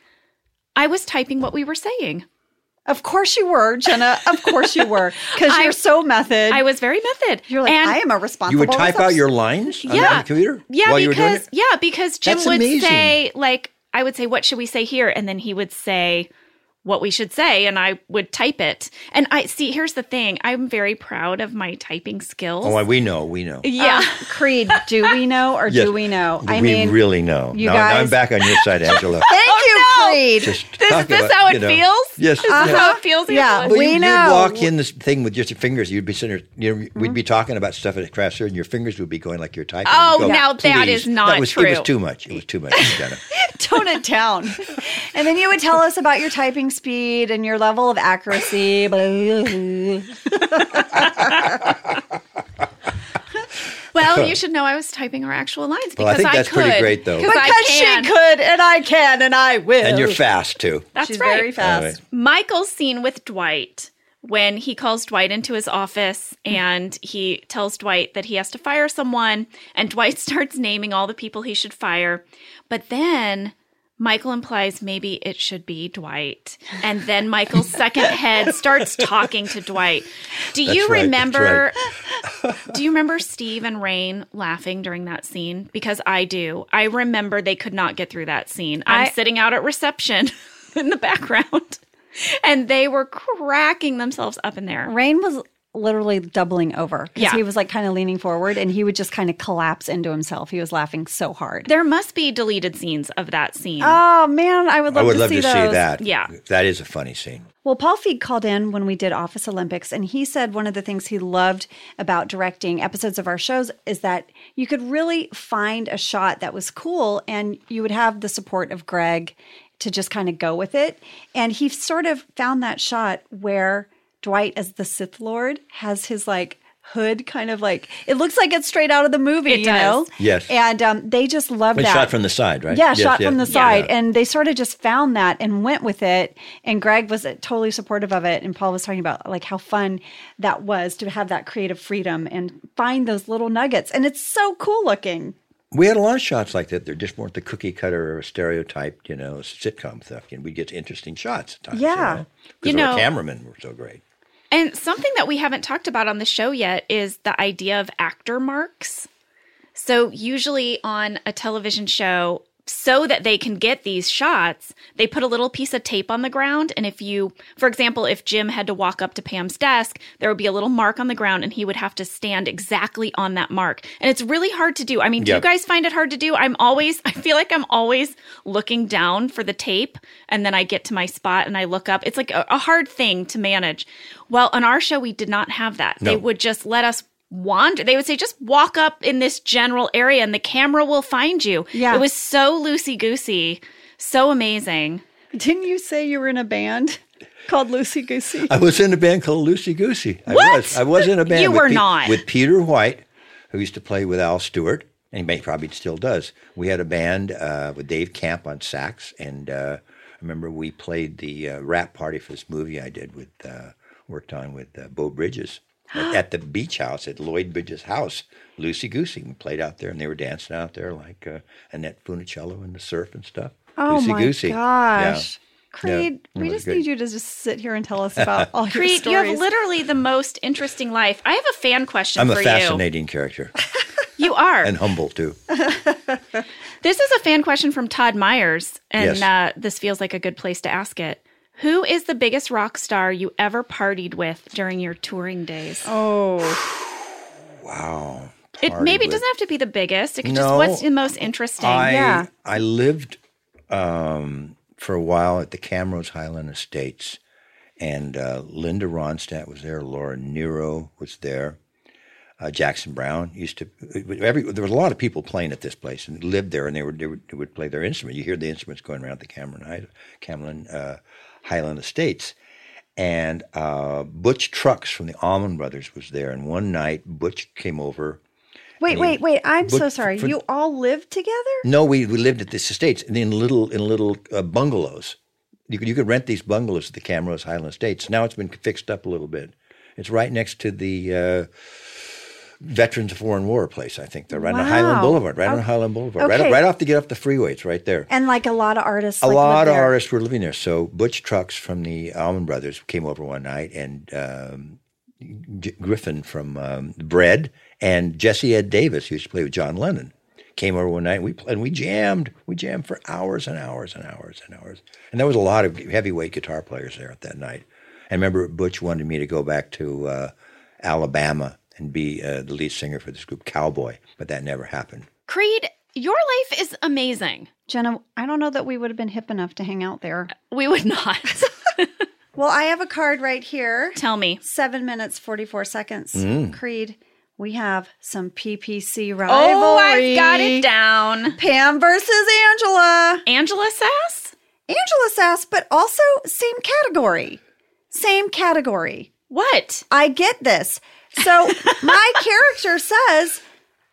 I was typing what we were saying. Of course you were, Jenna. Of course you were. Because I- you're so method. I was very method. You're like, And- I am a responsible. You would type out reception- your lines on Yeah. the computer Yeah, while you were doing because it? yeah, because Jim That's would amazing. say like I would say, what should we say here? And then he would say what we should say, and I would type it. And I see, here's the thing. I'm very proud of my typing skills. Oh, we know. We know. Yeah. Um, Creed, do we know or Yes. do we know? I we mean, really know. you now, now I'm guys- back on your side, Angela. thank you, Oh, no. Creed. Just This, talk this about, how it you know. feels? Yes. This is yes. how it feels? Yeah. Angela? Well, We you, know. You'd walk in this thing with just your fingers. You'd be sitting there, you know, we'd be talking about stuff at craft service, and your fingers would be going like you're typing. Oh, You'd go, now that "Please." is not that was, It was true. too much. It was too much, Jenna. Tone it down. And then you would tell us about your typing speed and your level of accuracy. Well, Well, you should know I was typing our actual lines because Well, I think that's could, pretty great, though. Because I Because can. she could, and I can, and I will. And you're fast, too. That's She's right. very fast. All right. Michael's scene with Dwight, when he calls Dwight into his office and he tells Dwight that he has to fire someone, and Dwight starts naming all the people he should fire. But then Michael implies maybe it should be Dwight. And then Michael's second head starts talking to Dwight. Do That's you right, remember that's right. Do you remember Steve and Rain laughing during that scene? Because I do. I remember they could not get through that scene. I'm I- sitting out at reception in the background. And they were cracking themselves up in there. Rain was literally doubling over because Yeah. he was like kind of leaning forward and he would just kind of collapse into himself. He was laughing so hard. There must be deleted scenes of that scene. Oh man, I would I love would to love see to those. see that. Yeah. That is a funny scene. Well, Paul Feig called in when we did Office Olympics, and he said one of the things he loved about directing episodes of our shows is that you could really find a shot that was cool, and you would have the support of Greg to just kind of go with it. And he sort of found that shot where Dwight, as the Sith Lord, has his like hood kind of like, it looks like it's straight out of the movie, It you does. know? Yes. And um, they just love But that. shot from the side, right? Yeah, Yes, shot yeah. from the Yeah. side. And they sort of just found that and went with it. And Greg was totally supportive of it. And Paul was talking about like how fun that was to have that creative freedom and find those little nuggets. And it's so cool looking. We had a lot of shots like that. There just weren't the cookie cutter or stereotyped, you know, sitcom stuff. And we'd get interesting shots at times. Yeah. Because You know- our cameramen were so great. And something that we haven't talked about on the show yet is the idea of actor marks. So usually on a television show, so that they can get these shots, they put a little piece of tape on the ground. And if you, for example, if Jim had to walk up to Pam's desk, there would be a little mark on the ground and he would have to stand exactly on that mark. And it's really hard to do. I mean, do Yep. you guys find it hard to do? I'm always, I feel like I'm always looking down for the tape and then I get to my spot and I look up. It's like a, a hard thing to manage. Well, on our show, we did not have that. No. They would just let us wander. They would say, just walk up in this general area and the camera will find you. Yeah. It was so loosey-goosey, so amazing. Didn't you say you were in a band called Loosey Goosey? I was in a band called Loosey Goosey. I What? was. I was in a band. You with were Pe- not. With Peter White, who used to play with Al Stewart, and he may, probably still does. We had a band uh, with Dave Camp on sax, and uh, I remember we played the uh, rap party for this movie I did with, uh, worked on with uh, Bo Bridges. at, at the beach house at Lloyd Bridges' house, Loosey Goosey. We played out there, and they were dancing out there like uh, Annette Funicello in the surf and stuff. Oh Loosey my Goosey. gosh. Yeah. Creed, Yeah, it we was just great. need you to just sit here and tell us about all your Creed, you stories. have literally the most interesting life. I have a fan question I'm a for fascinating character you. You are. and humble too. This is a fan question from Todd Myers, and Yes. uh, this feels like a good place to ask it. Who is the biggest rock star you ever partied with during your touring days? Oh, Wow. It Partied maybe with- doesn't have to be the biggest. It could No, just what's the most interesting. I, yeah. I lived um, for a while at the Camrose Highland Estates, and uh, Linda Ronstadt was there. Laura Nero was there. Uh, Jackson Brown used to. Every there was a lot of people playing at this place and lived there, and they, were, they, would, they would play their instrument. You hear the instruments going around the Cameron High, Cameron uh, Highland Estates. And uh, Butch Trucks from the Allman Brothers was there. And one night, Butch came over. wait, and he- wait, wait! I'm so But sorry. for- You all lived together? No, we, we lived at this estates and in little in little uh, bungalows. You could you could rent these bungalows at the Camrose Highland Estates. Now it's been fixed up a little bit. It's right next to the uh, Veterans of Foreign War place. I think they're right on Highland Wow. Boulevard. Right on Okay. Highland Boulevard. Right Okay. up, right off to get off the freeway. It's right there. And like a lot of artists, A like, lot lived of there. artists were living there. So Butch Trucks from the Allman Brothers came over one night, and um, G- Griffin from um, Bread and Jesse Ed Davis, who used to play with John Lennon, came over one night. And we pl- and we jammed. We jammed for hours and hours and hours and hours. And there was a lot of heavyweight guitar players there at that night. And remember, Butch wanted me to go back to uh, Alabama and be uh, the lead singer for this group, Cowboy, but that never happened. Creed, your life is amazing. Jenna, I don't know that we would have been hip enough to hang out there. We would not. Well, I have a card right here. Tell me. Seven minutes, forty-four seconds. Mm. Creed, we have some P P C rivalry. Oh, I've got it down. Pam versus Angela. Angela Sass? Angela Sass, but also same category. Same category. What? I get this. So my character says,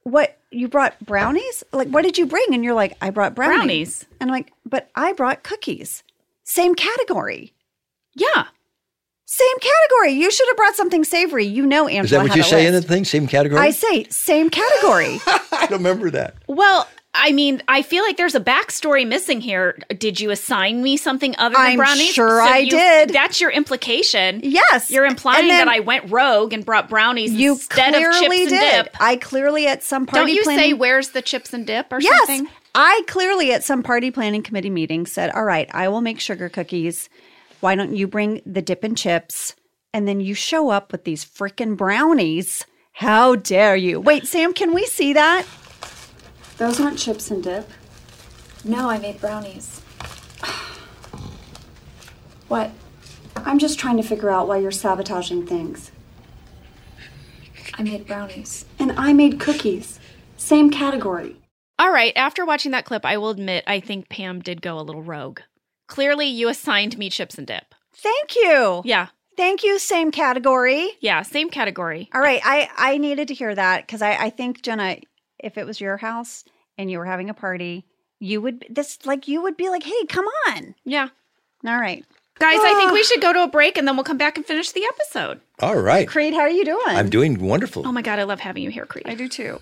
what, you brought brownies? Like, what did you bring? And you're like, I brought brownies. Brownies. And I'm like, but I brought cookies. Same category. Yeah. Same category. You should have brought something savory. You know, Angela. Is that what had you a say in the list. thing? Same category? I say same category. I don't remember that. Well, I mean, I feel like there's a backstory missing here. Did you assign me something other than I'm brownies? sure I you, did. That's your implication. Yes. You're implying And then- that I went rogue and brought brownies You instead of clearly chips and did. dip. I clearly at some party Don't you planning- say, where's the chips and dip or yes, something? I clearly at some party planning committee meeting said, all right, I will make sugar cookies. Why don't you bring the dip and chips? And then you show up with these frickin' brownies. How dare you? Wait, Sam, can we see that? Those aren't chips and dip. No, I made brownies. What? I'm just trying to figure out why you're sabotaging things. I made brownies. And I made cookies. Same category. All right, after watching that clip, I will admit I think Pam did go a little rogue. Clearly, you assigned me chips and dip. Thank you. Yeah. Thank you, same category. Yeah, same category. All right, I, I needed to hear that because I, I think, Jenna, if it was your house and you were having a party, you would, this like, you would be like, hey, come on. Yeah. All right. Guys, I think we should go to a break and then we'll come back and finish the episode. All right. Creed, how are you doing? I'm doing wonderful. Oh my God, I love having you here, Creed. I do too.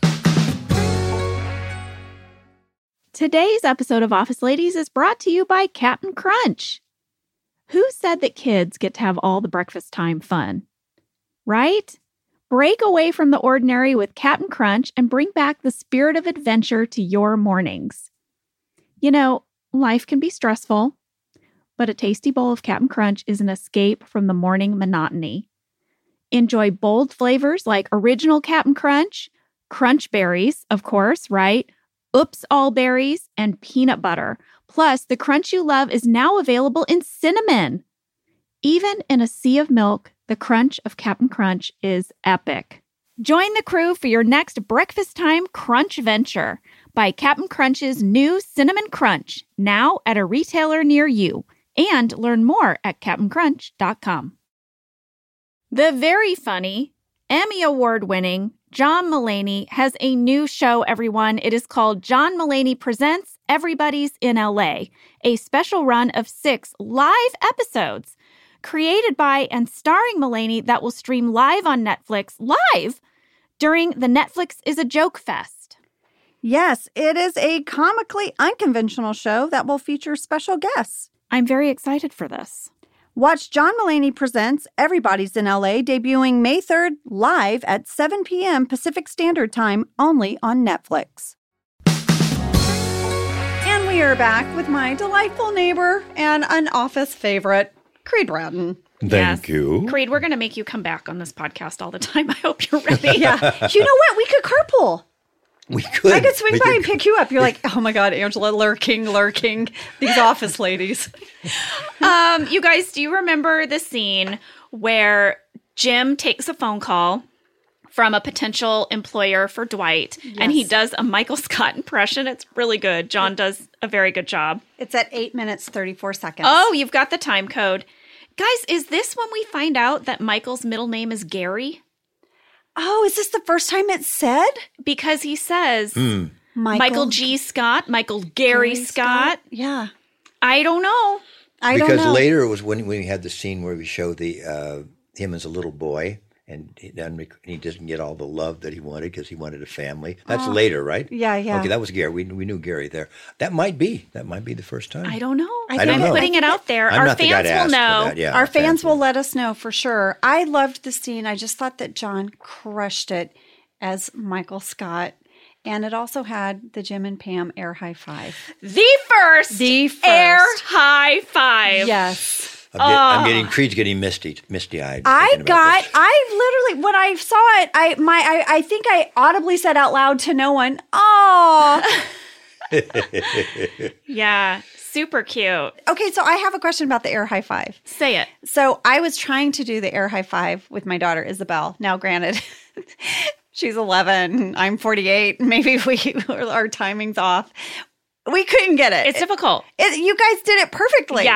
Today's episode of Office Ladies is brought to you by Captain Crunch. Who said that kids get to have all the breakfast time fun? Right? Break away from the ordinary with Captain Crunch and bring back the spirit of adventure to your mornings. You know, life can be stressful, but a tasty bowl of Captain Crunch is an escape from the morning monotony. Enjoy bold flavors like original Captain Crunch, Crunch Berries, of course, right? Oops All Berries, and peanut butter. Plus, the crunch you love is now available in cinnamon. Even in a sea of milk, the crunch of Captain Crunch is epic. Join the crew for your next breakfast time crunch venture. Buy Captain Crunch's new Cinnamon Crunch, now at a retailer near you. And learn more at captain crunch dot com. The very funny, Emmy Award-winning John Mulaney has a new show, everyone. It is called John Mulaney Presents Everybody's in L A, a special run of six live episodes created by and starring Mulaney that will stream live on Netflix live during the Netflix is a Joke Fest. Yes, it is a comically unconventional show that will feature special guests. I'm very excited for this. Watch John Mulaney Presents Everybody's in L A, debuting May third live at seven p.m. Pacific Standard Time, only on Netflix. And we are back with my delightful neighbor and an office favorite, Creed Bratton. Thank Yes. you. Creed, we're going to make you come back on this podcast all the time. I hope you're ready. Yeah. You know what? We could carpool. We could. I could swing we by could- and pick you up. You're like, oh my God, Angela, lurking, lurking. These office ladies. Um, you guys, do you remember the scene where Jim takes a phone call from a potential employer for Dwight, and he Yes. does a Michael Scott impression? It's really good. John does a very good job. It's at eight minutes, thirty-four seconds. Oh, you've got the time code. Guys, is this when we find out that Michael's middle name is Gary? Oh, is this the first time it's said? Because he says Mm. Michael, Michael G. Scott, Michael Gary, Gary Scott. Yeah. I don't know. I because don't know. later it was when when we had the scene where we show the uh, him as a little boy, and he doesn't, rec- he doesn't get all the love that he wanted because he wanted a family. That's Oh. later, right? Yeah, yeah. Okay, that was Gary. We we knew Gary there. That might be. That might be the first time. I don't know. I don't I'm know. putting it out there. I'm Our not the guy fans to will ask for know. that. Yeah, Our fans will let us know for sure. I loved the scene. I just thought that John crushed it as Michael Scott. And it also had the Jim and Pam air high five. The first, The first. air high five. Yes. I'm, get, I'm Oh. getting Creed's getting misty misty eyed. I got, I literally, when I saw it, I my I, I think I audibly said out loud to no one, oh. Yeah, super cute. Okay, so I have a question about the air high five. Say it. So I was trying to do the air high five with my daughter, Isabel. Now, granted, she's eleven, I'm forty-eight. Maybe we our timing's off. We couldn't get it. It's difficult. It, you guys did it perfectly. Yeah.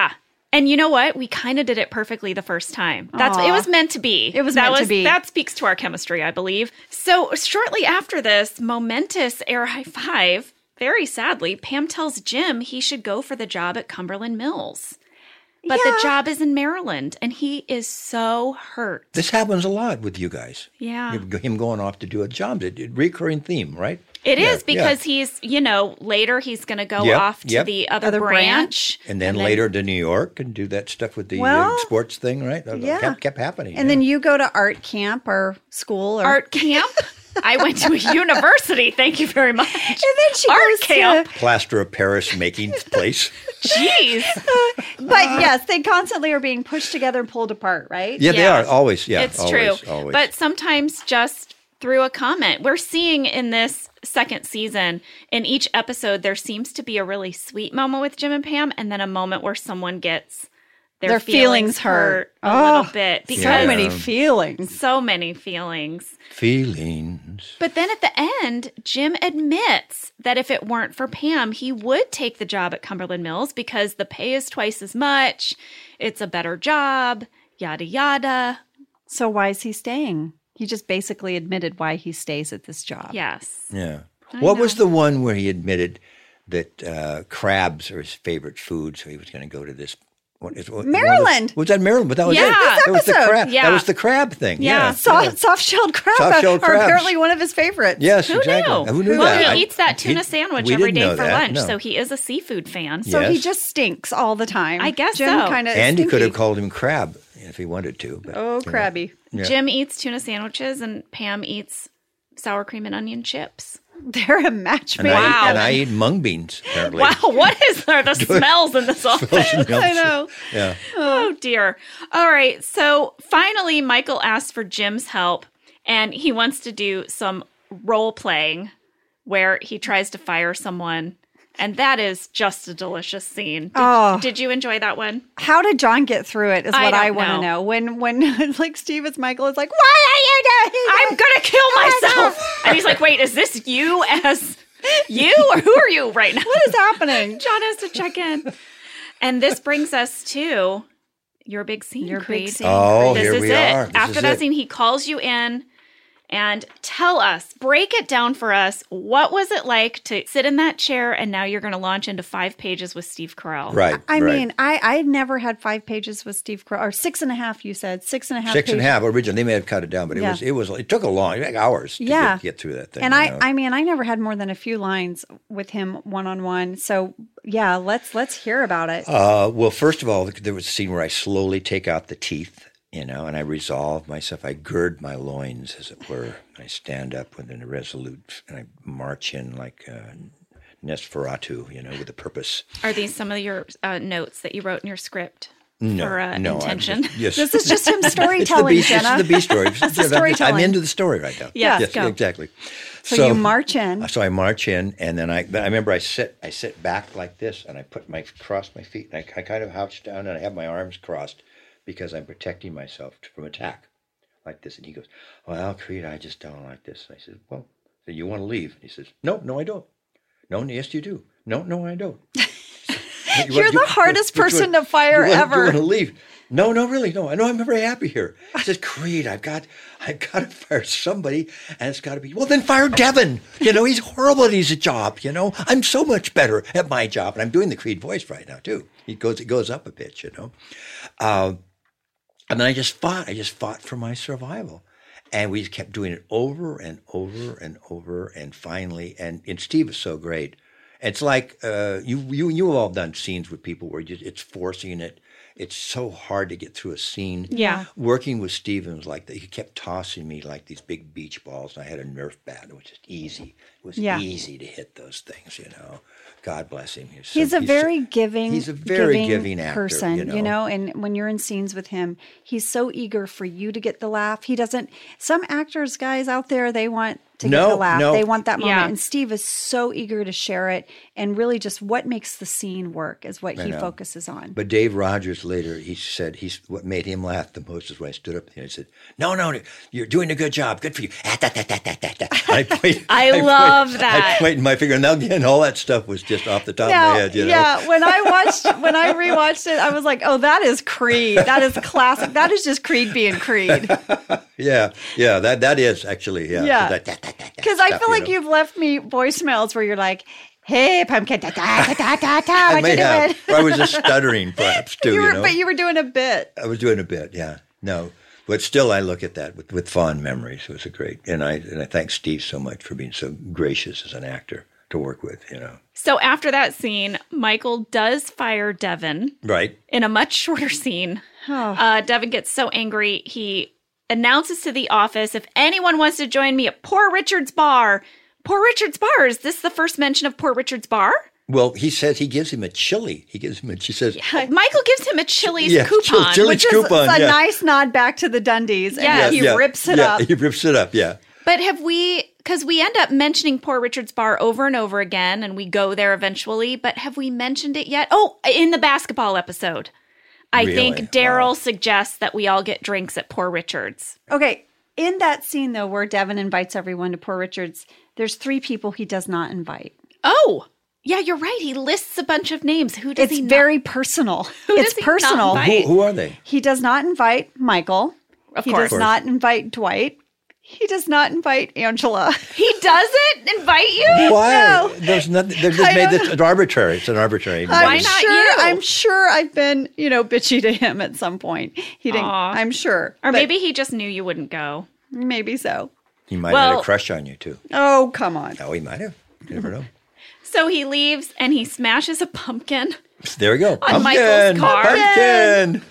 And you know what? We kind of did it perfectly the first time. That's Aww. It was meant to be. It was that meant was, to be. That speaks to our chemistry, I believe. So shortly after this momentous air high five, very sadly, Pam tells Jim he should go for the job at Cumberland Mills. But yeah. the job is in Maryland, and he is so hurt. This happens a lot with you guys. Yeah. Him going off to do a job. It's a recurring theme, right? It yeah, is because yeah. he's, you know, later he's going to go yep, off to yep. the other, other branch. branch. And then and later then, to New York and do that stuff with the well, uh, sports thing, right? That yeah. kept, kept happening. And yeah. then you go to art camp or school. Or... Art camp? I went to a university. Thank you very much. And then she Art goes camp. to Plaster of Paris making place. Jeez. Uh, but yes, they constantly are being pushed together and pulled apart, right? Yeah, yes. they are. Always. Yeah, it's always, true. Always. But sometimes just through a comment. We're seeing in this second season, in each episode, there seems to be a really sweet moment with Jim and Pam, and then a moment where someone gets their, their feelings, feelings hurt a oh, little bit. Because so many feelings. So many feelings. Feelings. But then at the end, Jim admits that if it weren't for Pam, he would take the job at Cumberland Mills because the pay is twice as much. It's a better job, yada, yada. So why is he staying? He just basically admitted why he stays at this job. Yes. Yeah. I what know. was the one where he admitted that uh, crabs are his favorite food, so he was going to go to this? What, is, what, Maryland. Was, was that Maryland? But that was Yeah. it. This That was the episode. crab. Yeah. That was the crab thing. Yeah. Yeah. Soft, yeah. soft-shelled crab Soft-shelled are crabs. apparently one of his favorites. Yes, Who exactly. knew? Who knew well, that? he I- eats that tuna he- sandwich we every didn't day know for that, lunch, no. so he is a seafood fan. So he Yes. just stinks all the time. I guess Jim so. kind of And you could have called him crab if he wanted to. But, Oh, you know. crabby. Yeah. Jim eats tuna sandwiches, and Pam eats sour cream and onion chips. They're a match And made. I, Wow. eat, and I eat mung beans, apparently. Wow, what is there? The smells in this office. I know. Yeah. Oh, dear. All right. So finally, Michael asks for Jim's help, and he wants to do some role playing where he tries to fire someone. And that is just a delicious scene. Did, Oh. did you enjoy that one? How did John get through it is I what I, don't want to know. know. When, when like, Steve as Michael is like, why are you doing I'm this? going to kill myself. And he's like, wait, is this you as you? Or who are you right now? What is happening? John has to check in. And this brings us to your big scene, Your Creed. big scene. Oh, This here is we it. are. This After is that it. scene, he calls you in and tell us, break it down for us. What was it like to sit in that chair and now you're going to launch into five pages with Steve Carell? Right. I right. mean, I I never had five pages with Steve Carell, or six and a half. You said six and a half. Six and a pages. half originally. They may have cut it down, but it Yeah. was it was it took a long like hours to Yeah. get, get through that thing. And you I, know? I mean, I never had more than a few lines with him one on one. So yeah, let's let's hear about it. Uh, well, first of all, there was a scene where I slowly take out the teeth, you know, and I resolve myself. I gird my loins, as it were. I stand up with an irresolute, and I march in like uh, Nosferatu, you know, with a purpose. Are these some of your uh, notes that you wrote in your script No, for uh, no, I'm intention? just- yes. This is just him It's the storytelling, B, Jenna. This is the B story. It's the I'm just- storytelling. I'm into the story right now. Yeah, yes, go. exactly. So, you march in. So I march in, and then I. I remember I sit. I sit back like this, and I put my cross my feet, and I, I kind of ouch down, and I have my arms crossed because I'm protecting myself from attack, like this. And he goes, "Well, Creed, I just don't like this." I said, "Well, so you want to leave?" And he says, "No, no, I don't. No, yes, you do. No, no, I don't." You You're want- the you- hardest you- you person want- to fire you want- ever. You want to leave? No, no, really, no. I know I'm very happy here. He says, Creed, I've got, I've got to fire somebody, and it's got to be. Well, then fire Devin. You know, he's horrible at his job. You know, I'm so much better at my job, and I'm doing the Creed voice right now too. He goes, it goes up a pitch, you know. Uh, and then I just fought. I just fought for my survival. And we kept doing it over and over and over. And finally, and, and Steve is so great. It's like uh, you you you have all done scenes with people where you, it's forcing it. It's so hard to get through a scene. Yeah. Working with Steven was like that. He kept tossing me like these big beach balls. And I had a Nerf bat. It was just easy. It was Yeah. easy to hit those things, you know. God bless him. He's, so, He's a so- very giving, He's a very giving, giving actor, person, you know? And when you're in scenes with him, he's so eager for you to get the laugh. He doesn't. Some actors, guys out there, they want to No, get the laugh. no. They want that moment, Yeah. and Steve is so eager to share it. and really just what makes the scene work is what I he know. focuses on. But Dave Rogers later, he said he's what made him laugh the most is when I stood up there and said, "No, no, you're doing a good job. Good for you." Ah, da, da, da, da, da, da. I, point, I, I love point, that. I pointed my finger, and again, all that stuff was just off the top Now, of my head. You know? Yeah, when I watched, when I rewatched it, I was like, "Oh, that is Creed. That is classic. That is just Creed being Creed." yeah, yeah, that that is actually yeah. Yeah. That, that, that, that, Because I stuff, feel you like know? you've left me voicemails where you're like, "Hey, pumpkin, da da da da da da, I what may you have. doing?" Or I was just stuttering, perhaps too. you You, were, know, but you were doing a bit. I was doing a bit. Yeah, no, but still, I look at that with, with fond memories. It was a great, and I and I thank Steve so much for being so gracious as an actor to work with. You know, So after that scene, Michael does fire Devin right? in a much shorter scene. Oh. Uh, Devin gets so angry, he announces to the office, if anyone wants to join me at Poor Richard's Bar. Poor Richard's Bar, is this the first mention of Poor Richard's Bar? Well, he says he gives him a chili. He gives him a. She says, Uh, Michael gives him a Chili's Yeah, coupon. Chili's Which is coupon, a yeah. nice nod back to the Dundies. And Yeah. he yeah, rips it yeah, up. He rips it up. Yeah. But have we, because we end up mentioning Poor Richard's Bar over and over again, and we go there eventually, but have we mentioned it yet? Oh, in the basketball episode. I Really? think Daryl suggests that we all get drinks at Poor Richard's. Okay, in that scene though, where Devin invites everyone to Poor Richard's, there's three people he does not invite. Oh, yeah, you're right. He lists a bunch of names. Who does It's he not- very personal. Who it's does he not personal. invite? Who, who are they? He does not invite Michael. Of he course. does not invite Dwight. He does not invite Angela. He doesn't invite you? Why? No. There's nothing. They I just made don't this it's arbitrary. It's an arbitrary. Why name. not sure, you? I'm sure I've been, you know, bitchy to him at some point. He didn't. Aw. I'm sure, Or but maybe he just knew you wouldn't go. maybe so. He might Well- have had a crush on you too. Oh, come on. Oh, he might have. You never know. So he leaves and he smashes a pumpkin. There we go. On Michael's car. Pumpkin.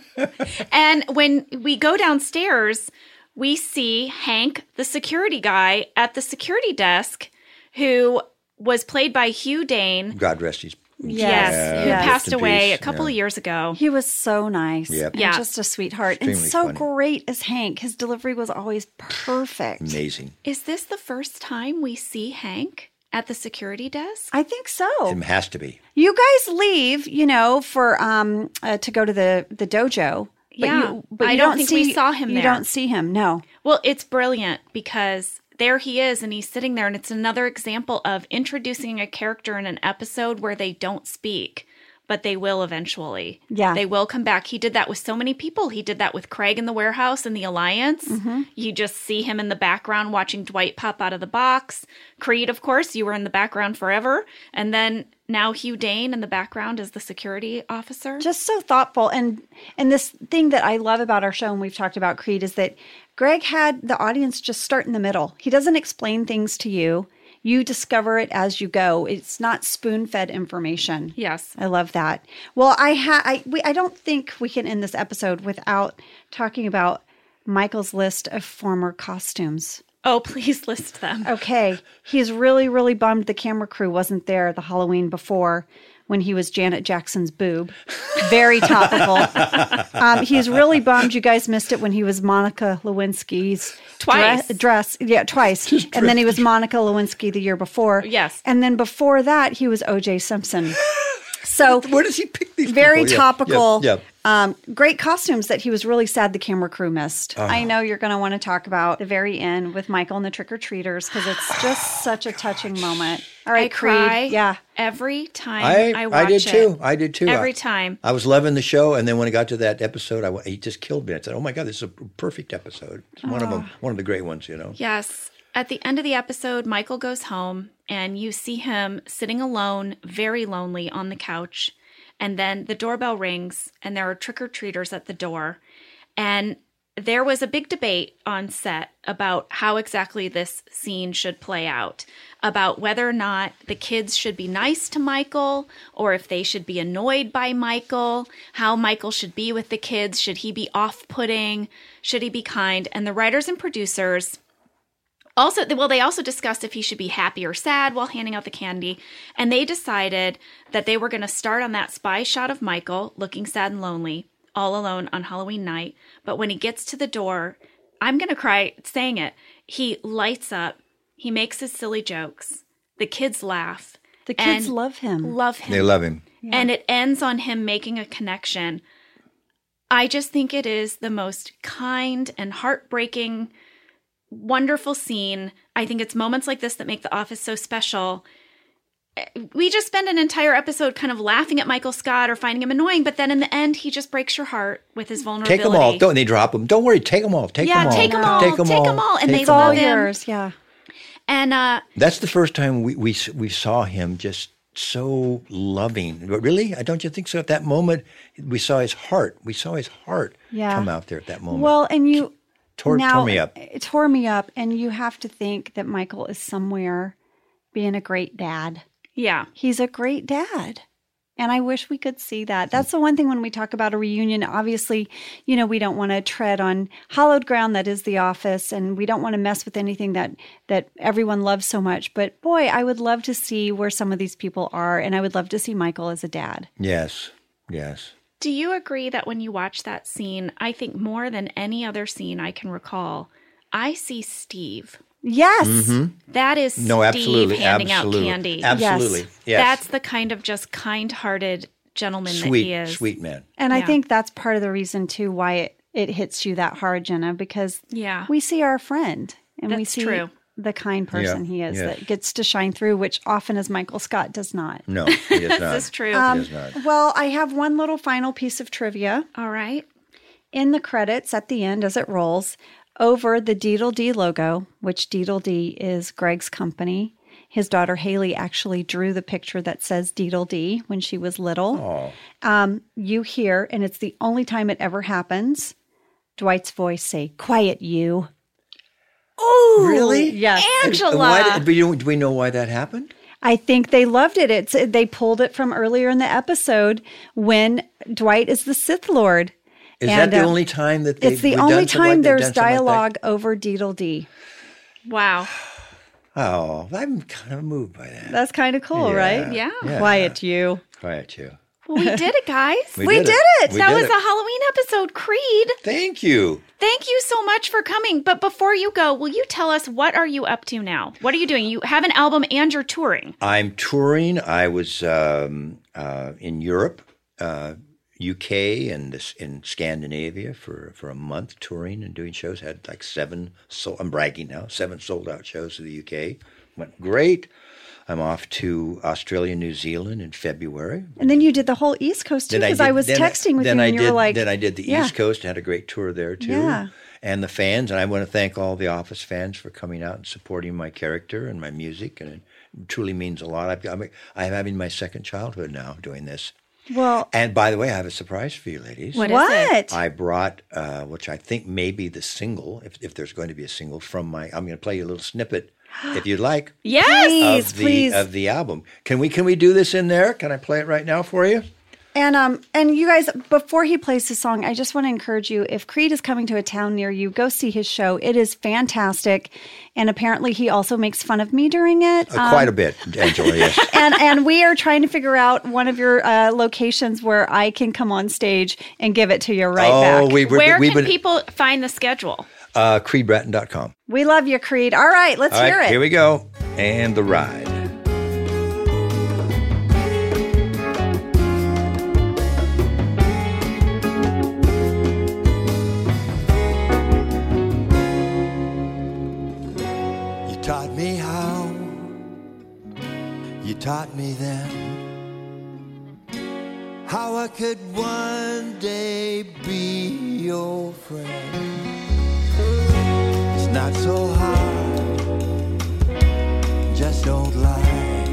And when we go downstairs, we see Hank, the security guy, at the security desk, who was played by Hugh Dane. God rest his. Yes, Yeah, who yes. passed rest in away peace. a couple Yeah. of years ago. He was so nice. Yep. And Yeah. just a sweetheart. and Extremely so funny. great as Hank. His delivery was always perfect. Amazing. Is this the first time we see Hank at the security desk? I think so. It has to be. You guys leave, you know, for um uh, to go to the the dojo. But Yeah. you, but I you don't don't think see, we saw him You there. don't see him. No. Well, it's brilliant because there he is and he's sitting there, and it's another example of introducing a character in an episode where they don't speak, but they will eventually. Yeah. They will come back. He did that with so many people. He did that with Craig in the warehouse in the Alliance. Mm-hmm. You just see him in the background watching Dwight pop out of the box. Creed, of course, you were in the background forever. And then now Hugh Dane in the background as the security officer. Just so thoughtful. And and this thing that I love about our show, and we've talked about Creed, is that Greg had the audience just start in the middle. He doesn't explain things to you. You discover it as you go. It's not spoon-fed information. Yes. I love that. Well, I ha- I we I don't think we can end this episode without talking about Michael's list of former costumes. Oh, please list them. Okay. He's really, really bummed the camera crew wasn't there the Halloween before when he was Janet Jackson's boob. Very topical. um, he's really bummed you guys missed it when he was Monica Lewinsky's Twice. Dress, dress. Yeah, twice. And then he was Monica Lewinsky the year before. Yes. And then before that, he was O J Simpson. So Where does he pick these very people? Yeah, topical. Yeah, yeah. Um, great costumes that he was really sad the camera crew missed. Oh. I know you're going to want to talk about the very end with Michael and the trick-or-treaters because it's just such a touching moment. All right, I cry Creed. Yeah. every time I, I, watch I did it. too. I did too. Every I, time. I was loving the show, and then when I got to that episode, I, he just killed me. I said, "Oh my God, this is a perfect episode. It's one of them, one of the great ones." You know. Yes. At the end of the episode, Michael goes home and you see him sitting alone, very lonely on the couch. And then the doorbell rings and there are trick-or-treaters at the door. And there was a big debate on set about how exactly this scene should play out, about whether or not the kids should be nice to Michael or if they should be annoyed by Michael, how Michael should be with the kids. Should he be off-putting? Should he be kind? And the writers and producers also, well, they also discussed if he should be happy or sad while handing out the candy. And they decided that they were going to start on that spy shot of Michael looking sad and lonely, all alone on Halloween night. But when he gets to the door, I'm going to cry saying it. He lights up. He makes his silly jokes. The kids laugh. The kids and love him. Love him. They love him. Yeah. And it ends on him making a connection. I just think it is the most kind and heartbreaking, wonderful scene. I think it's moments like this that make The Office so special. We just spend an entire episode kind of laughing at Michael Scott or finding him annoying, but then in the end, he just breaks your heart with his vulnerability. Take them all. Don't they drop them? Don't worry. Take them all. Take yeah, them all. take them all. Take them take all. them all. And Take they them love all. him. Yours, yeah. And uh, that's the first time we, we we saw him just so loving. Really? Don't you think so? At that moment, we saw his heart. We saw his heart yeah. come out there at that moment. Well, and you tore, now, tore me up. It tore me up. And you have to think that Michael is somewhere being a great dad. Yeah. He's a great dad. And I wish we could see that. That's the one thing when we talk about a reunion. Obviously, you know, we don't want to tread on hallowed ground that is The Office, and we don't want to mess with anything that that everyone loves so much. But boy, I would love to see where some of these people are, and I would love to see Michael as a dad. Yes, yes. Do you agree that when you watch that scene, I think more than any other scene I can recall, I see Steve. Yes. Mm-hmm. That is Steve no, absolutely, handing absolutely, out candy. Absolutely. Yes. yes. That's the kind of just kind-hearted gentleman sweet, that he is. Sweet man. And yeah. I think that's part of the reason, too, why it, it hits you that hard, Jenna, because yeah. we see our friend and that's we see true. the kind person yeah. he is yeah. that gets to shine through, which often as Michael Scott does not. No, he does not. This is true. Um, he does not. Well, I have one little final piece of trivia. All right. In the credits at the end, as it rolls, over the Deedle D logo, which Deedle D is Greg's company, his daughter Haley actually drew the picture that says Deedle D when she was little. Um, you hear, and it's the only time it ever happens, Dwight's voice say, "Quiet, you." Oh, really? Yes, Angela. Why, do, we, do we know why that happened? I think they loved it. It's they pulled it from earlier in the episode when Dwight is the Sith Lord. Is and, that the uh, only time that they've it's the we've only done time like, there's done like dialogue over Deedle D. Wow. Oh, I'm kind of moved by that. That's kind of cool, Yeah. right? Yeah. Yeah. Quiet, you. Quiet, you. Well, we did it, guys. We We did did it. it. We that did was it. a Halloween episode, Creed. Thank you. Thank you so much for coming. But before you go, will you tell us what are you up to now? What are you doing? You have an album and you're touring. I'm touring. I was um, uh, in Europe, uh, U K, and this, in Scandinavia for, for a month touring and doing shows. Had like seven, so I'm bragging now, seven sold out shows to the U K. Went great. I'm off to Australia, New Zealand in February. And then you did the whole East Coast too, Then because I, did- was then texting with then you, I and you did, were like, then I did the yeah. East Coast. Had a great tour there too. Yeah. And the fans, and I want to thank all the Office fans for coming out and supporting my character and my music, and it truly means a lot. I've, I'm, I'm having my second childhood now doing this. Well, And by the way, I have a surprise for you, ladies. What is what? it? I brought, uh, which I think may be the single, if, if there's going to be a single from my. I'm going to play you a little snippet, if you'd like, Yes. Please, of the please. of the album. Can we can we do this in there? Can I play it right now for you? And um, and you guys, before he plays his song, I just want to encourage you. If Creed is coming to a town near you, go see his show. It is fantastic, and apparently he also makes fun of me during it. Uh, quite Um, a bit, Angela. Yes. and and we are trying to figure out one of your uh, locations where I can come on stage and give it to you right oh, back. we we Where we've can been people find the schedule? uh, creed bratton dot com. We love you, Creed. All right, let's All right, hear it. here we go. And the ride. You taught me how, you taught me then, how I could one day be your friend. It's not so hard, just don't lie,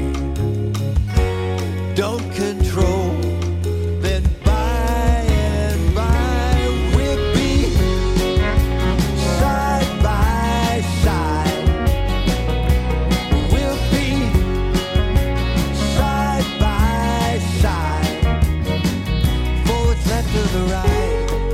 don't control, then by and by we'll be side by side. We'll be side by side, forwards, left to the right.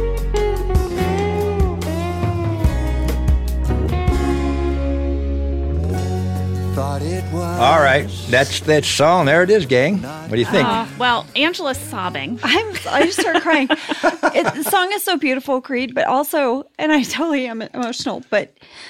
Thought it was. All right, that's that song. There it is, gang. What do you think? Uh, well, Angela's sobbing. I'm, I just started crying. It, the song is so beautiful, Creed, but also, and I totally am emotional, but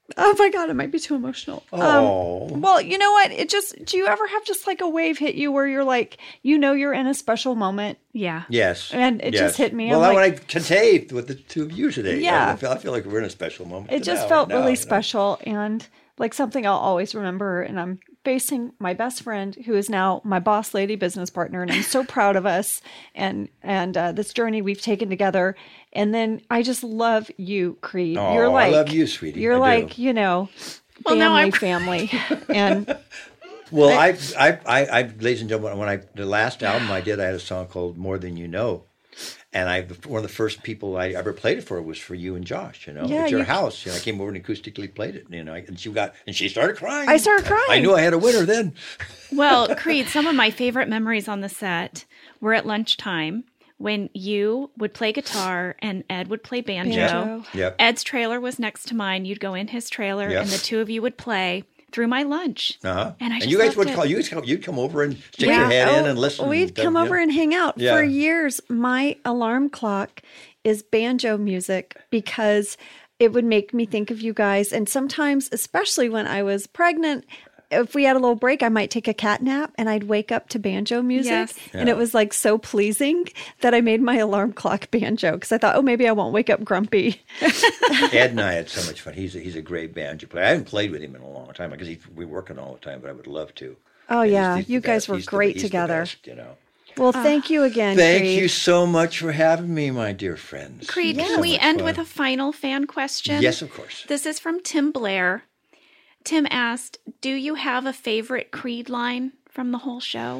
Oh my God, it might be too emotional. Oh. Um, well, you know what? It just, do you ever have just like a wave hit you where you're like, you know, you're in a special moment? Yeah. Yes. And it yes. just hit me. Well, I'm I like, want to today with the two of you today. Yeah. I feel, I feel like we're in a special moment. it just now, felt now, really you know. special and like something I'll always remember. And I'm facing my best friend who is now my boss lady business partner. And I'm so proud of us and, and uh, this journey we've taken together. And then I just love you, Creed. Oh, you're like, I love you, sweetie. You're I like, do. you know, Well, family, no, I'm- family. And Well, I, I, I, I, ladies and gentlemen, when I the last album I did, I had a song called "More Than You Know," and I one of the first people I ever played it for was for you and Josh. You know, Yeah, at your you- house. You know, I came over and acoustically played it. You know, and she got and she started crying. I started crying. I knew I had a winner then. Well, Creed, some of my favorite memories on the set were at lunchtime when you would play guitar and Ed would play banjo. Banjo. Yep. Ed's trailer was next to mine. You'd go in his trailer Yep. and the two of you would play through my lunch. Uh-huh. And I just you guys loved would it. call you guys come, you'd come over and stick Yeah. your head in Oh, and listen. We'd and, come yeah. over and hang out. Yeah. For years, my alarm clock is banjo music because it would make me think of you guys. And sometimes, especially when I was pregnant, if we had a little break, I might take a cat nap and I'd wake up to banjo music. Yes. And Yeah. it was like so pleasing that I made my alarm clock banjo because I thought, oh, maybe I won't wake up grumpy. Ed and I had so much fun. He's a, he's a great banjo player. I haven't played with him in a long time because he, we're working all the time, but I would love to. Oh, And he's- yeah. he's the You guys best. were He's the- great he's the together. best, you know. Well, thank you again, Thank Creed. you so much for having me, my dear friends. Creed, It was can so we much end fun. with a final fan question? Yes, of course. This is from Tim Blair. Tim asked, do you have a favorite Creed line from the whole show?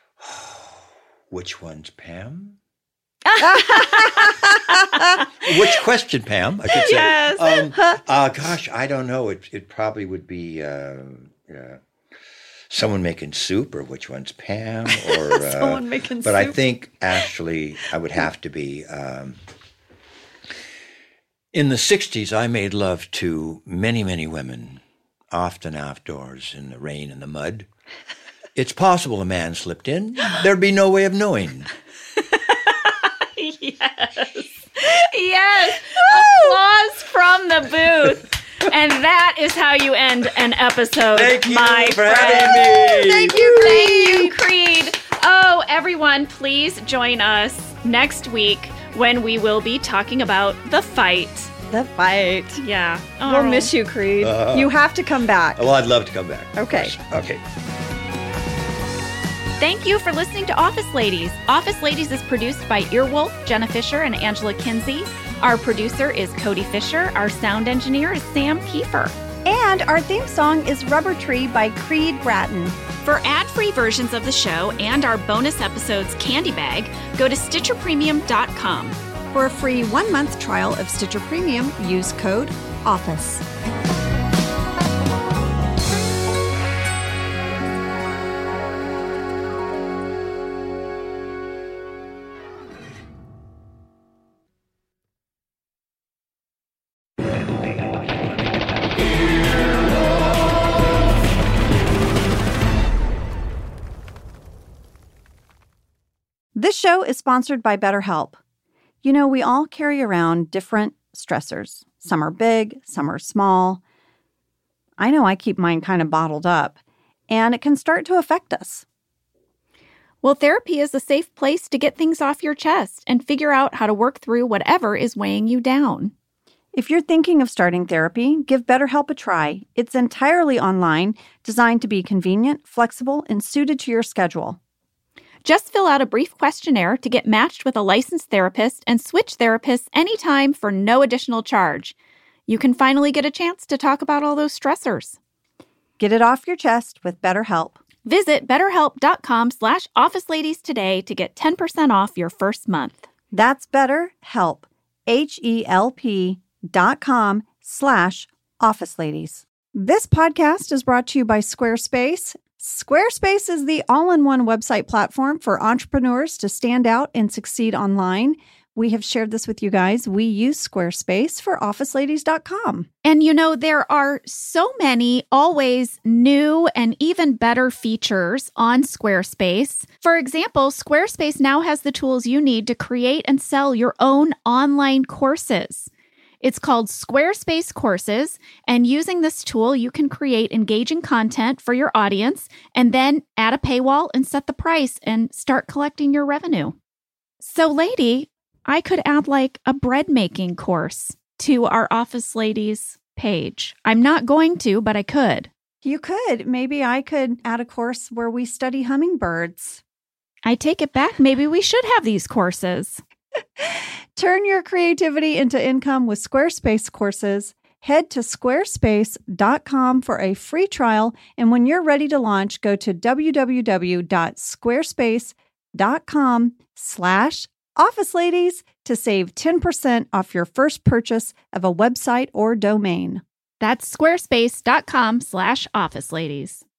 Which one's Pam? Which question, Pam? I should say. Yes. Um, uh, gosh, I don't know. It it probably would be uh, uh, someone making soup, or which one's Pam, or uh, Someone making But I soup. think actually I would have to be. Um, in the sixties, I made love to many, many women, often outdoors in the rain and the mud. It's possible a man slipped in. There'd be no way of knowing. Yes. Yes. Applause from the booth. And that is how you end an episode, Thank you my for friend. having me. Thank you, Thank you, Creed. Oh, everyone, please join us next week when we will be talking about The Fight. The Fight. Yeah. We'll Oh. miss you, Creed. Uh, you have to come back. Well, I'd love to come back. Okay. Okay. Thank you for listening to Office Ladies. Office Ladies is produced by Earwolf, Jenna Fisher, and Angela Kinsey. Our producer is Cody Fisher. Our sound engineer is Sam Kiefer. And our theme song is Rubber Tree by Creed Bratton. For ad-free versions of the show and our bonus episodes Candy Bag, go to Stitcher Premium dot com. For a free one-month trial of Stitcher Premium, use code OFFICE. This show is sponsored by BetterHelp. You know, we all carry around different stressors. Some are big, some are small. I know I keep mine kind of bottled up, and it can start to affect us. Well, therapy is a safe place to get things off your chest and figure out how to work through whatever is weighing you down. If you're thinking of starting therapy, give BetterHelp a try. It's entirely online, designed to be convenient, flexible, and suited to your schedule. Just fill out a brief questionnaire to get matched with a licensed therapist and switch therapists anytime for no additional charge. You can finally get a chance to talk about all those stressors. Get it off your chest with BetterHelp. Visit betterhelp.com slash officeladies today to get ten percent off your first month. That's BetterHelp, H-E-L-P dot com slash officeladies. This podcast is brought to you by Squarespace. Squarespace is the all-in-one website platform for entrepreneurs to stand out and succeed online. We have shared this with you guys. We use Squarespace for office ladies dot com. And you know, there are so many always new and even better features on Squarespace. For example, Squarespace now has the tools you need to create and sell your own online courses. It's called Squarespace Courses, and using this tool, you can create engaging content for your audience and then add a paywall and set the price and start collecting your revenue. So, lady, I could add like a bread making course to our Office Ladies page. I'm not going to, but I could. You could. Maybe I could add a course where we study hummingbirds. I take it back. Maybe we should have these courses. Turn your creativity into income with Squarespace Courses. Head to squarespace dot com for a free trial. And when you're ready to launch, go to www.squarespace.com slash Office Ladies to save ten percent off your first purchase of a website or domain. That's squarespace.com slash Office Ladies.